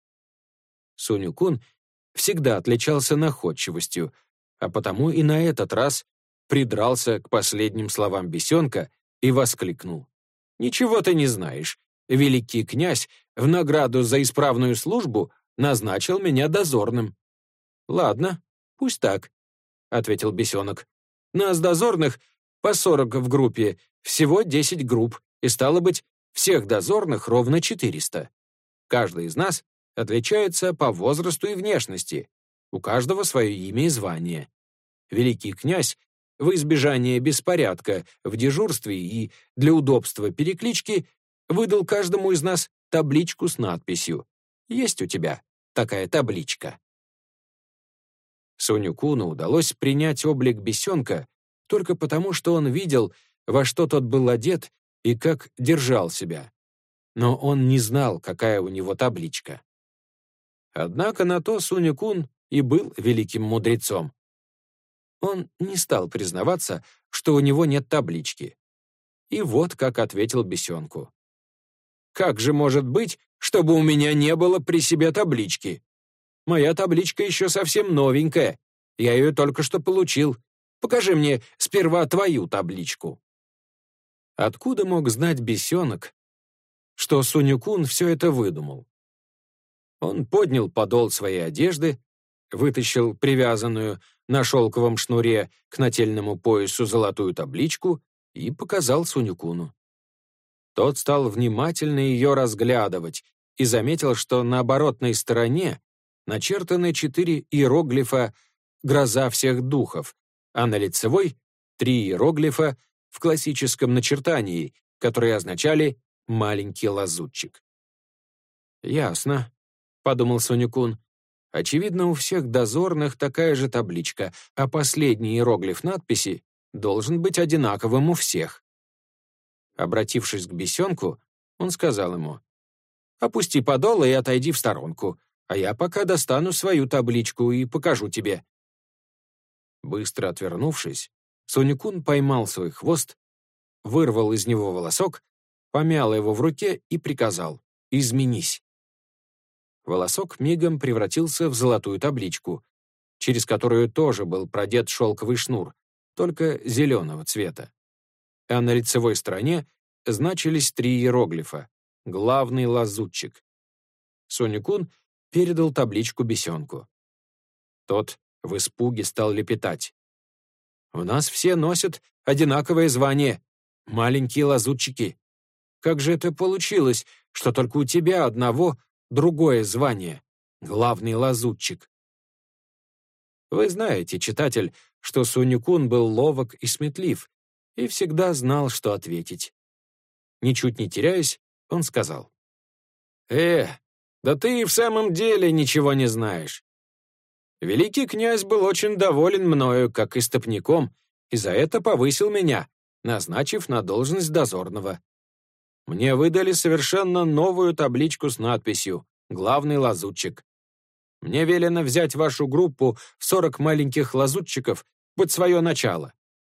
Сунь-кун всегда отличался находчивостью, а потому и на этот раз придрался к последним словам бесенка и воскликнул: «Ничего ты не знаешь. Великий князь в награду за исправную службу назначил меня дозорным». «Ладно, пусть так», — ответил бесенок. «Нас дозорных по 40 в группе, всего 10 групп, и стало быть, всех дозорных ровно 400. Каждый из нас отличается по возрасту и внешности. У каждого свое имя и звание. Великий князь в избежание беспорядка в дежурстве и для удобства переклички выдал каждому из нас табличку с надписью. Есть у тебя такая табличка?» Сунь-куну удалось принять облик бесенка только потому, что он видел, во что тот был одет и как держал себя. Но он не знал, какая у него табличка. Однако на то Сунь-кун и был великим мудрецом. Он не стал признаваться, что у него нет таблички. И вот как ответил бесенку: «Как же может быть, чтобы у меня не было при себе таблички? Моя табличка еще совсем новенькая. Я ее только что получил. Покажи мне сперва твою табличку». Откуда мог знать бесенок, что Сунь-кун все это выдумал? Он поднял подол своей одежды, вытащил привязанную на шелковом шнуре к нательному поясу золотую табличку и показал Сунь-куну. Тот стал внимательно ее разглядывать и заметил, что на оборотной стороне начертаны 4 иероглифа «Гроза всех духов», а на лицевой — 3 иероглифа в классическом начертании, которые означали «маленький лазутчик». «Ясно», — подумал Сунь-кун. «Очевидно, у всех дозорных такая же табличка, а последний иероглиф надписи должен быть одинаковым у всех». Обратившись к бесенку, он сказал ему: «Опусти подол и отойди в сторонку, а я пока достану свою табличку и покажу тебе». Быстро отвернувшись, Сунь-кун поймал свой хвост, вырвал из него волосок, помял его в руке и приказал: «Изменись». Волосок мигом превратился в золотую табличку, через которую тоже был продет шелковый шнур, только зеленого цвета. А на лицевой стороне значились 3 иероглифа: «Главный лазутчик». Сунь-кун передал табличку бесенку. Тот в испуге стал лепетать: «У нас все носят одинаковое звание — маленькие лазутчики. Как же это получилось, что только у тебя одного другое звание — главный лазутчик?» Вы знаете, читатель, что Сунь-кун был ловок и сметлив и всегда знал, что ответить. Ничуть не теряясь, он сказал: да ты и в самом деле ничего не знаешь. Великий князь был очень доволен мною, как истопником, и за это повысил меня, назначив на должность дозорного. Мне выдали совершенно новую табличку с надписью «Главный лазутчик». Мне велено взять вашу группу в 40 маленьких лазутчиков под свое начало».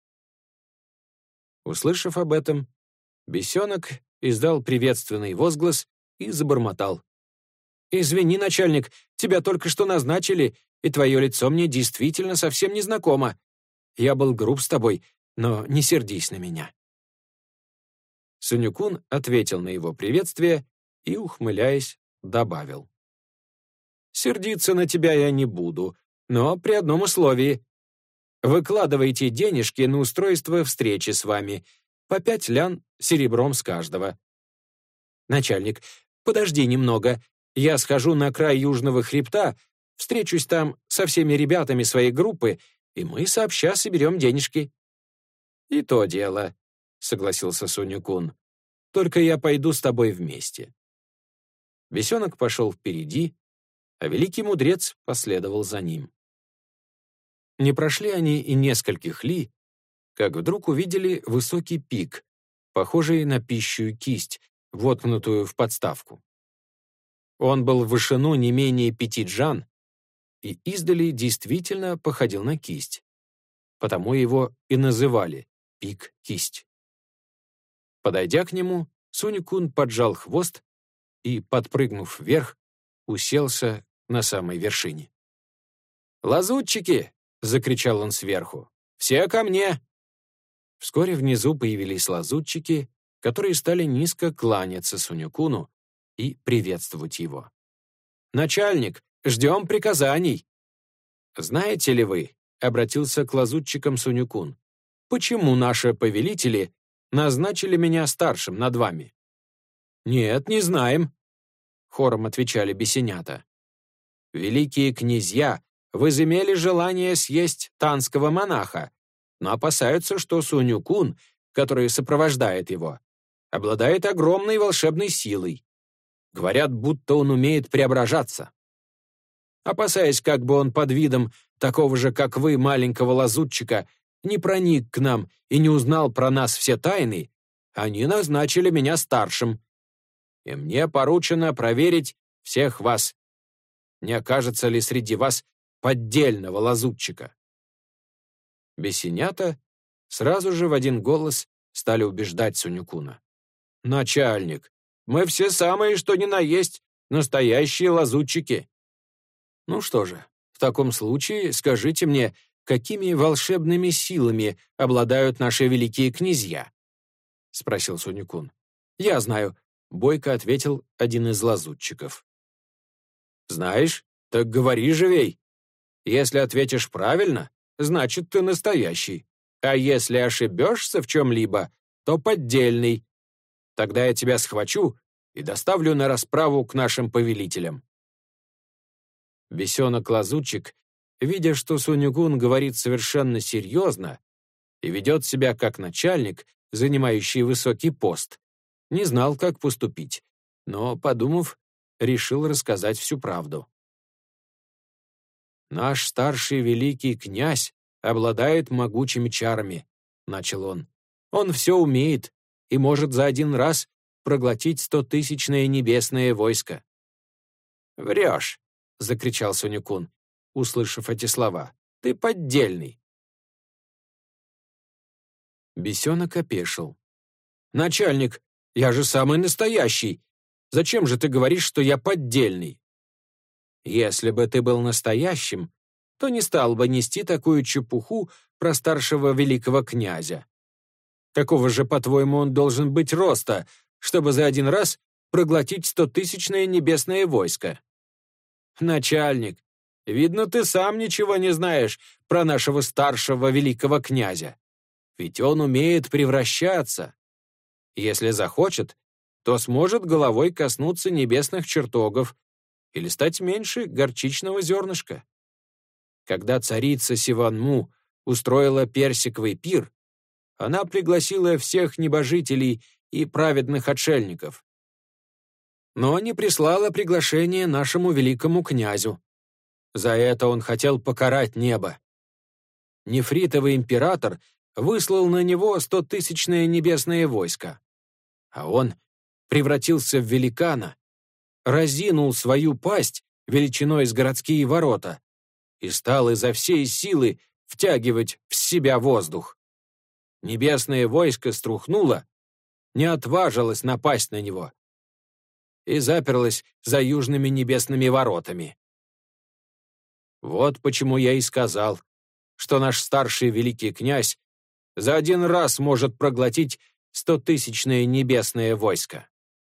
Услышав об этом, бесенок издал приветственный возглас и забормотал: «Извини, начальник, тебя только что назначили, и твое лицо мне действительно совсем не знакомо. Я был груб с тобой, но не сердись на меня». Сунь-кун ответил на его приветствие и, ухмыляясь, добавил: «Сердиться на тебя я не буду, но при одном условии. Выкладывайте денежки на устройство встречи с вами, по 5 лян серебром с каждого». «Начальник, подожди немного, я схожу на край южного хребта, встречусь там со всеми ребятами своей группы, и мы сообща соберем денежки». «И то дело», — согласился Сунь-кун. «Только я пойду с тобой вместе». Бесенок пошел впереди, а великий мудрец последовал за ним. Не прошли они и нескольких ли, как вдруг увидели высокий пик, похожий на пищую кисть, воткнутую в подставку. Он был в вышину не менее 5 джан и издали действительно походил на кисть. потому его и называли Пик-кисть. Подойдя к нему, Сунь-кун поджал хвост и, подпрыгнув вверх, уселся на самой вершине. «Лазутчики!» — закричал он сверху. «Все ко мне!» Вскоре внизу появились лазутчики, которые стали низко кланяться Сунь-куну и приветствовать его. «Начальник, ждем приказаний!» «Знаете ли вы, — обратился к лазутчикам Сунь-кун, — почему наши повелители назначили меня старшим над вами?» «Нет, не знаем», — хором отвечали бесенята. «Великие князья возымели желание съесть танского монаха, но опасаются, что Сунь-кун, который сопровождает его, обладает огромной волшебной силой. Говорят, будто он умеет преображаться. Опасаясь, как бы он под видом такого же, как вы, маленького лазутчика, не проник к нам и не узнал про нас все тайны, они назначили меня старшим. И мне поручено проверить всех вас. Не окажется ли среди вас поддельного лазутчика?» Бесенята сразу же в один голос стали убеждать Сунь-куна. «Начальник, мы все самые, что ни на есть, настоящие лазутчики». «Ну что же, в таком случае скажите мне, какими волшебными силами обладают наши великие князья?» — спросил Сунь-кун. «Я знаю», — бойко ответил один из лазутчиков. «Знаешь? Так говори живей. Если ответишь правильно, значит, ты настоящий. А если ошибешься в чем-либо, то поддельный. Тогда я тебя схвачу и доставлю на расправу к нашим повелителям». Бесенок-лазутчик, видя, что Сунь-кун говорит совершенно серьезно и ведет себя как начальник, занимающий высокий пост, не знал, как поступить, но, подумав, решил рассказать всю правду. «Наш старший великий князь обладает могучими чарами», — начал он. «Он все умеет и может за один раз проглотить 100-тысячное небесное войско». «Врешь», — закричал Сунь-кун, услышав эти слова. «Ты поддельный». Бесенок опешил. «Начальник, я же самый настоящий. Зачем же ты говоришь, что я поддельный?» «Если бы ты был настоящим, то не стал бы нести такую чепуху про старшего великого князя. Какого же, по-твоему, он должен быть роста, чтобы за один раз проглотить 100-тысячное небесное войско?» «Начальник, видно, ты сам ничего не знаешь про нашего старшего великого князя. Ведь он умеет превращаться. Если захочет, то сможет головой коснуться небесных чертогов или стать меньше горчичного зернышка. Когда царица Сиванму устроила персиковый пир, она пригласила всех небожителей и праведных отшельников, но не прислала приглашение нашему великому князю. За это он хотел покарать небо. Нефритовый император выслал на него 100-тысячное небесное войско, а он превратился в великана, разинул свою пасть величиной с городские ворота и стал изо всей силы втягивать в себя воздух. Небесное войско струхнуло, не отважилось напасть на него и заперлось за южными небесными воротами. Вот почему я и сказал, что наш старший великий князь за один раз может проглотить 100-тысячное небесное войско».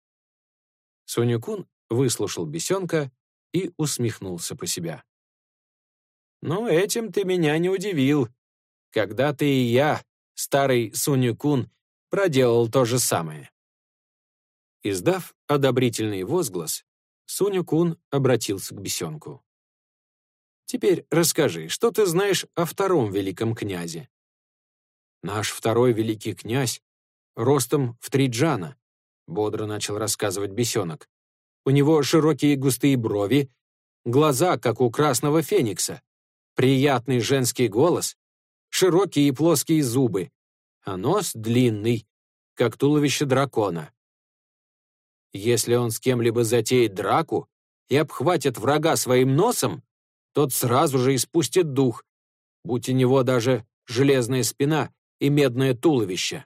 Сунь-кун выслушал бесенка и усмехнулся про себя. «Ну, этим ты меня не удивил. Когда-то и я, старый Сунь-кун, проделал то же самое». Издав одобрительный возглас, Сунь-кун обратился к бесенку. «Теперь расскажи, что ты знаешь о втором великом князе?» «Наш второй великий князь ростом в 3 джана», — бодро начал рассказывать бесенок. «У него широкие густые брови, глаза, как у красного феникса, приятный женский голос, широкие и плоские зубы, а нос длинный, как туловище дракона. Если он с кем-либо затеет драку и обхватит врага своим носом, тот сразу же испустит дух, будь у него даже железная спина и медное туловище.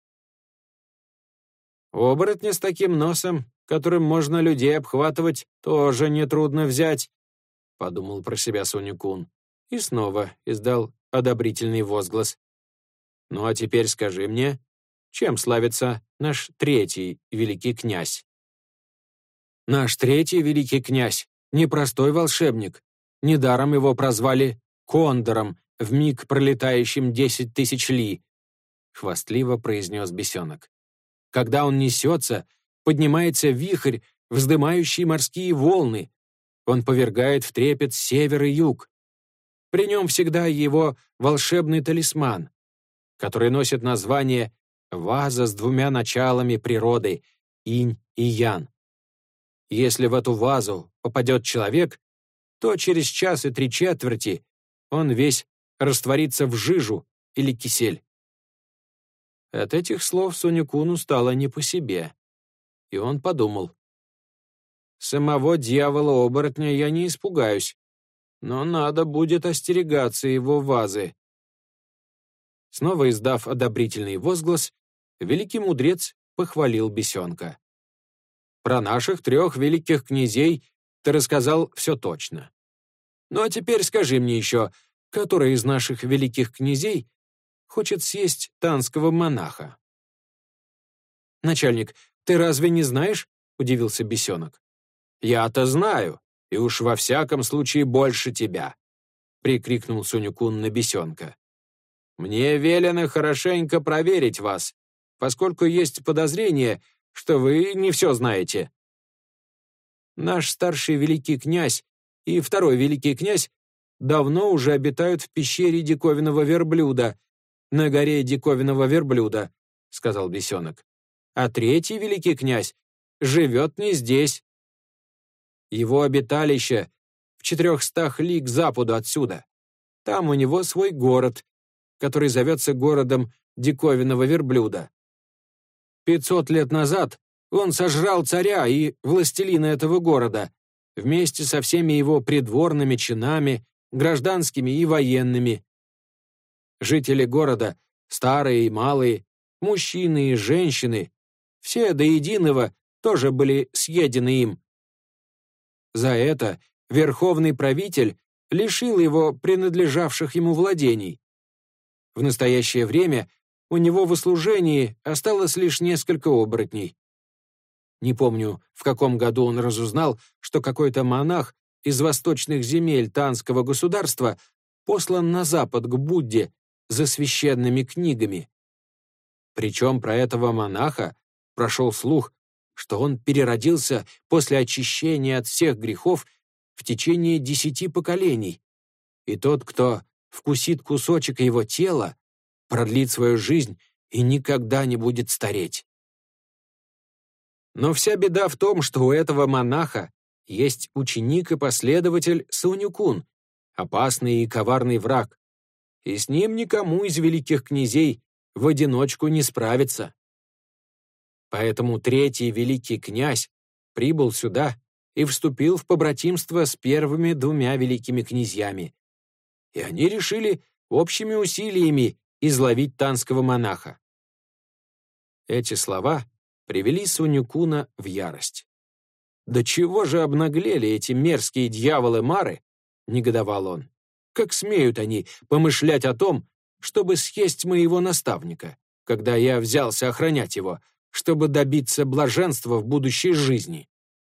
Оборотня с таким носом, которым можно людей обхватывать, тоже нетрудно взять, — подумал про себя Суню-кун и снова издал одобрительный возглас. Ну а теперь скажи мне, чем славится наш третий великий князь? Наш третий великий князь — непростой волшебник. Недаром его прозвали Кондором, вмиг пролетающим 10 тысяч ли, — хвастливо произнес бесенок. Когда он несется, поднимается вихрь, вздымающий морские волны. Он повергает в трепет север и юг. При нем всегда его волшебный талисман, который носит название «Ваза с двумя началами природы» — инь и ян. Если в эту вазу попадет человек, то через час и 3/4 он весь растворится в жижу или кисель. От этих слов Суню-куну стало не по себе, и он подумал: самого дьявола-оборотня я не испугаюсь, но надо будет остерегаться его вазы. Снова издав одобрительный возглас, великий мудрец похвалил бесенка. Про наших 3 великих князей ты рассказал все точно. Ну а теперь скажи мне еще, который из наших великих князей хочет съесть танского монаха? «Начальник, ты разве не знаешь?» — удивился бесенок. «Я-то знаю, и уж во всяком случае больше тебя», — прикрикнул Суню-кун на бесенка. «Мне велено хорошенько проверить вас, поскольку есть подозрение, что вы не все знаете. Наш старший великий князь и второй великий князь давно уже обитают в пещере диковинного верблюда, на горе диковинного верблюда», — сказал бесенок. «А третий великий князь живет не здесь. Его обиталище в 400 ли к западу отсюда. Там у него свой город, который зовется городом диковинного верблюда. 500 лет назад он сожрал царя и властелина этого города вместе со всеми его придворными чинами, гражданскими и военными. Жители города, старые и малые, мужчины и женщины, все до единого тоже были съедены им. За это верховный правитель лишил его принадлежавших ему владений. В настоящее время у него в услужении осталось лишь несколько оборотней. Не помню, в каком году он разузнал, что какой-то монах из восточных земель Танского государства послан на запад к Будде за священными книгами. Причем про этого монаха прошел слух, что он переродился после очищения от всех грехов в течение 10 поколений, и тот, кто вкусит кусочек его тела, продлит свою жизнь и никогда не будет стареть. Но вся беда в том, что у этого монаха есть ученик и последователь Суню-кун, опасный и коварный враг, и с ним никому из великих князей в одиночку не справиться. Поэтому третий великий князь прибыл сюда и вступил в побратимство с первыми 2 великими князьями, и они решили общими усилиями изловить танского монаха. Эти слова привели Суню-куна в ярость. «Да чего же обнаглели эти мерзкие дьяволы-мары?» — негодовал он. «Как смеют они помышлять о том, чтобы съесть моего наставника, когда я взялся охранять его, чтобы добиться блаженства в будущей жизни?»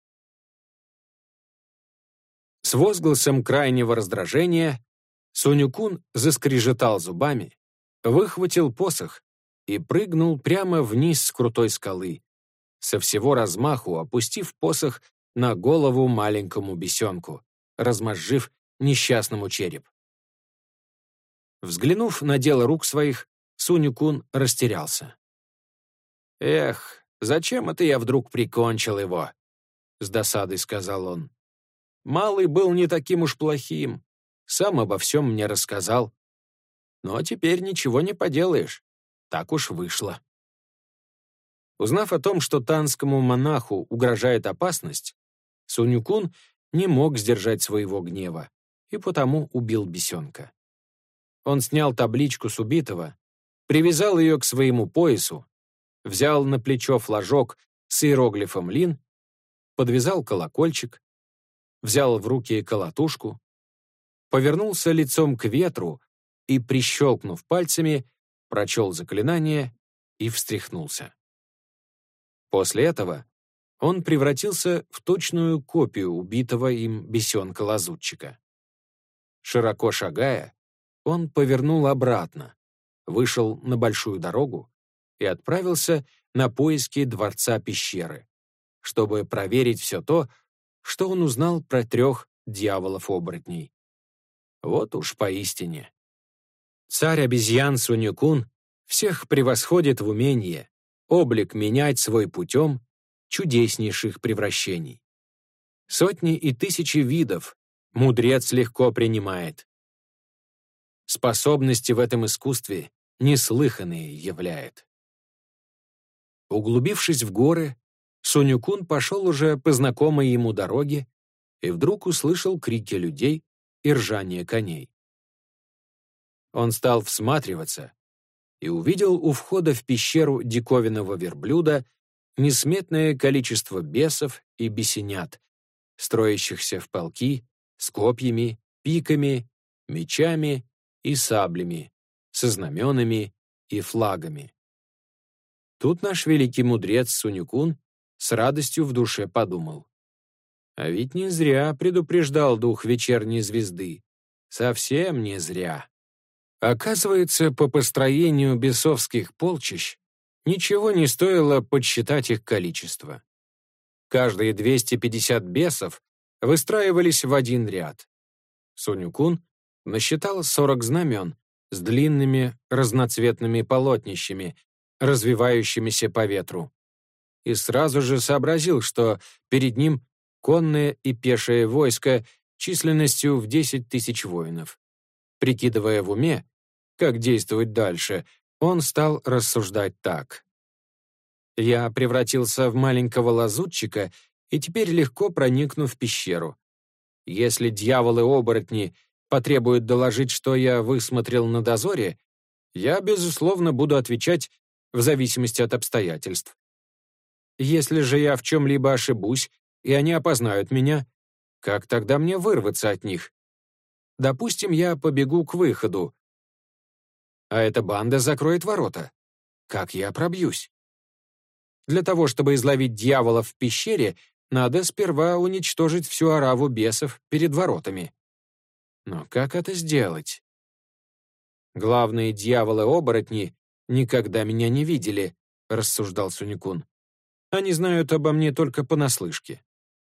С возгласом крайнего раздражения Суню-кун заскрежетал зубами, выхватил посох и прыгнул прямо вниз с крутой скалы, со всего размаху опустив посох на голову маленькому бесенку, размозжив несчастному череп. Взглянув на дело рук своих, Суню-кун растерялся. «Эх, зачем это я вдруг прикончил его?» — с досадой сказал он. «Малый был не таким уж плохим, сам обо всем мне рассказал. Но теперь ничего не поделаешь, так уж вышло». Узнав о том, что танскому монаху угрожает опасность, Суню-кун не мог сдержать своего гнева и потому убил бесенка. Он снял табличку с убитого, привязал ее к своему поясу, взял на плечо флажок с иероглифом Лин, подвязал колокольчик, взял в руки колотушку, повернулся лицом к ветру и, прищелкнув пальцами, прочел заклинание и встряхнулся. После этого он превратился в точную копию убитого им бесенка-лазутчика. Широко шагая, он повернул обратно, вышел на большую дорогу и отправился на поиски дворца пещеры, чтобы проверить все то, что он узнал про 3 дьяволов-оборотней. Вот уж поистине. Царь обезьян Сунь-Кун всех превосходит в умении облик менять свой путем чудеснейших превращений. Сотни и тысячи видов мудрец легко принимает. Способности в этом искусстве неслыханные являет. Углубившись в горы, Сунь-Кун пошел уже по знакомой ему дороге и вдруг услышал крики людей и ржание коней. Он стал всматриваться и увидел у входа в пещеру диковинного верблюда несметное количество бесов и бесенят, строящихся в полки с копьями, пиками, мечами и саблями, со знаменами и флагами. Тут наш великий мудрец Сунь-Кун с радостью в душе подумал: а ведь не зря предупреждал дух вечерней звезды. Совсем не зря. Оказывается, по построению бесовских полчищ ничего не стоило подсчитать их количество. Каждые 250 бесов выстраивались в один ряд. Сунь-Кун насчитал 40 знамен с длинными разноцветными полотнищами, развивающимися по ветру. И сразу же сообразил, что перед ним конное и пешее войско численностью в 10 тысяч воинов. Прикидывая в уме, как действовать дальше, он стал рассуждать так. Я превратился в маленького лазутчика и теперь легко проникну в пещеру. Если дьяволы-оборотни потребуют доложить, что я высмотрел на дозоре, я, безусловно, буду отвечать в зависимости от обстоятельств. Если же я в чем-либо ошибусь, и они опознают меня, как тогда мне вырваться от них? Допустим, я побегу к выходу, а эта банда закроет ворота. Как я пробьюсь? Для того, чтобы изловить дьяволов в пещере, надо сперва уничтожить всю ораву бесов перед воротами. Но как это сделать? Главные дьяволы-оборотни никогда меня не видели, рассуждал Сунь-Кун. Они знают обо мне только понаслышке.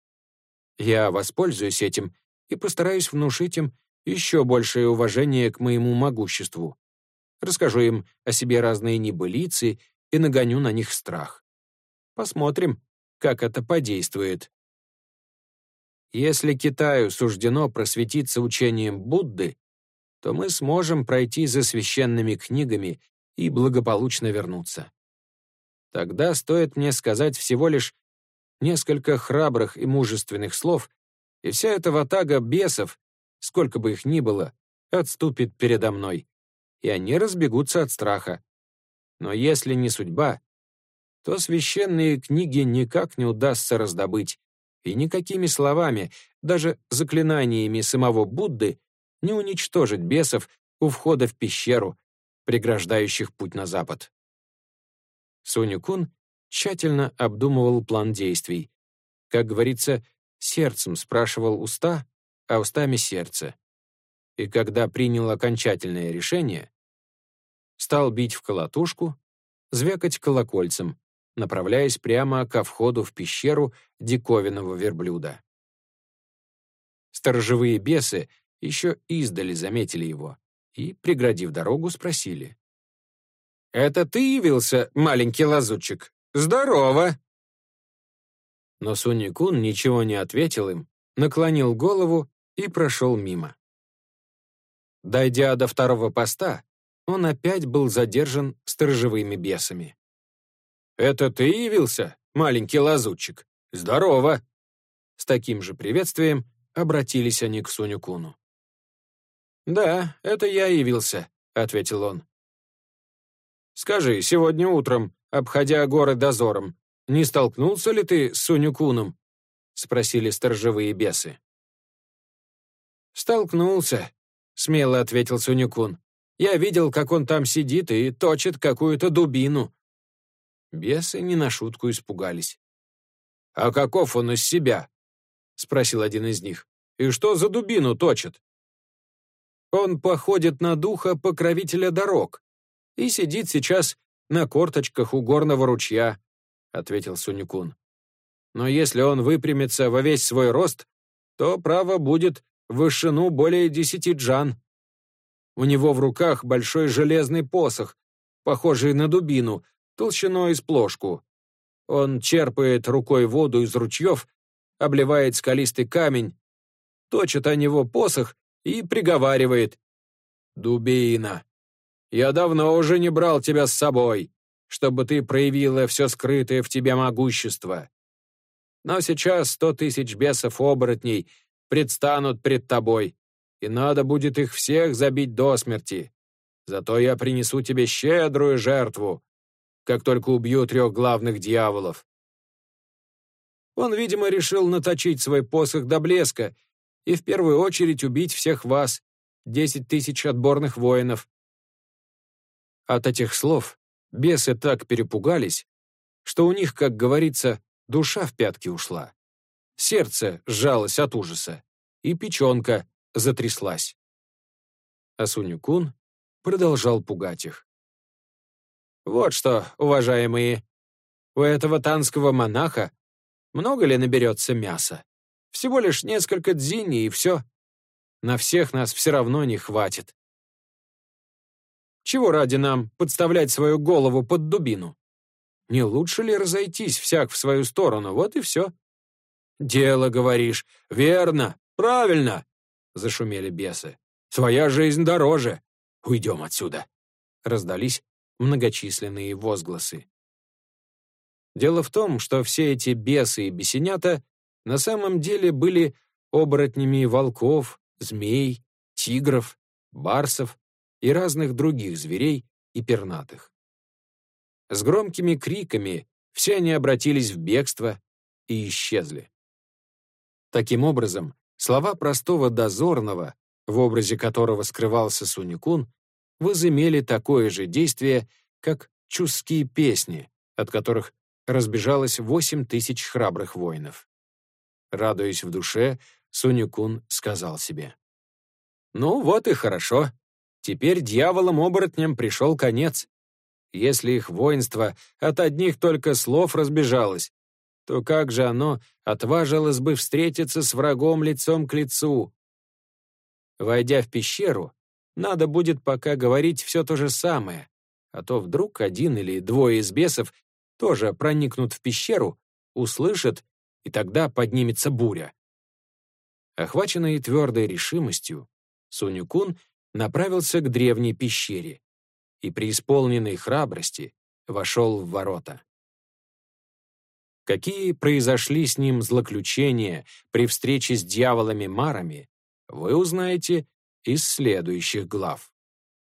Я воспользуюсь этим и постараюсь внушить им еще большее уважение к моему могуществу. Расскажу им о себе разные небылицы и нагоню на них страх. Посмотрим, как это подействует. Если Китаю суждено просветиться учением Будды, то мы сможем пройти за священными книгами и благополучно вернуться. Тогда стоит мне сказать всего лишь несколько храбрых и мужественных слов, и вся эта ватага бесов, сколько бы их ни было, отступит передо мной, и они разбегутся от страха. Но если не судьба, то священные книги никак не удастся раздобыть, и никакими словами, даже заклинаниями самого Будды, не уничтожить бесов у входа в пещеру, преграждающих путь на запад. Сунь-Кун тщательно обдумывал план действий. Как говорится, сердцем спрашивал уста, а устами сердце. И когда принял окончательное решение, стал бить в колотушку, звякать колокольцем, направляясь прямо ко входу в пещеру диковинного верблюда. Сторожевые бесы еще издали заметили его и, преградив дорогу, спросили: «Это ты явился, маленький лазутчик? Здорово!» Но Сунь-Кун ничего не ответил им, наклонил голову и прошел мимо. Дойдя до 2-го поста, он опять был задержан сторожевыми бесами. «Это ты явился, маленький лазутчик? Здорово!» С таким же приветствием обратились они к Сунь-Куну. «Да, это я явился», — ответил он. «Скажи, сегодня утром, обходя горы дозором, не столкнулся ли ты с Сунь-Куном?» — спросили сторожевые бесы. «Столкнулся», — смело ответил Сунь-Кун. «Я видел, как он там сидит и точит какую-то дубину». Бесы не на шутку испугались. «А каков он из себя?» — спросил один из них. «И что за дубину точит?» «Он походит на духа покровителя дорог и сидит сейчас на корточках у горного ручья», — ответил Сунь-Кун. «Но если он выпрямится во весь свой рост, то, право, будет в вышину более 10 джан. У него в руках большой железный посох, похожий на дубину, толщиной с плошку. Он черпает рукой воду из ручьев, обливает скалистый камень, точит о него посох и приговаривает: «Дубина, я давно уже не брал тебя с собой, чтобы ты проявила все скрытое в тебе могущество. Но сейчас 100 000 бесов-оборотней предстанут пред тобой, и надо будет их всех забить до смерти. Зато я принесу тебе щедрую жертву, как только убью 3 главных дьяволов». Он, видимо, решил наточить свой посох до блеска и в первую очередь убить всех вас, 10 000 отборных воинов. От этих слов бесы так перепугались, что у них, как говорится, душа в пятки ушла. Сердце сжалось от ужаса, и печенка затряслась. А Сунь-Кун продолжал пугать их. «Вот что, уважаемые, у этого танского монаха много ли наберется мяса? Всего лишь несколько дзиней, и все. На всех нас все равно не хватит. Чего ради нам подставлять свою голову под дубину? Не лучше ли разойтись всяк в свою сторону, вот и все?» «Дело, говоришь, верно, правильно!» — зашумели бесы. «Своя жизнь дороже. Уйдем отсюда!» — раздались многочисленные возгласы. Дело в том, что все эти бесы и бесенята на самом деле были оборотнями волков, змей, тигров, барсов и разных других зверей и пернатых. С громкими криками все они обратились в бегство и исчезли. Таким образом, слова простого дозорного, в образе которого скрывался Сунь-Кун, возымели такое же действие, как чузские песни, от которых разбежалось 8 000 храбрых воинов. Радуясь в душе, Сунь-Кун сказал себе: «Ну вот и хорошо. Теперь дьяволам-оборотням пришел конец. Если их воинство от одних только слов разбежалось, то как же оно отважилось бы встретиться с врагом лицом к лицу? Войдя в пещеру, надо будет пока говорить все то же самое, а то вдруг 1 или 2 из бесов тоже проникнут в пещеру, услышат, и тогда поднимется буря». Охваченный твердой решимостью, Сунь-Кун направился к древней пещере и при исполненной храбрости вошел в ворота. Какие произошли с ним злоключения при встрече с дьяволами-марами, вы узнаете из следующих глав.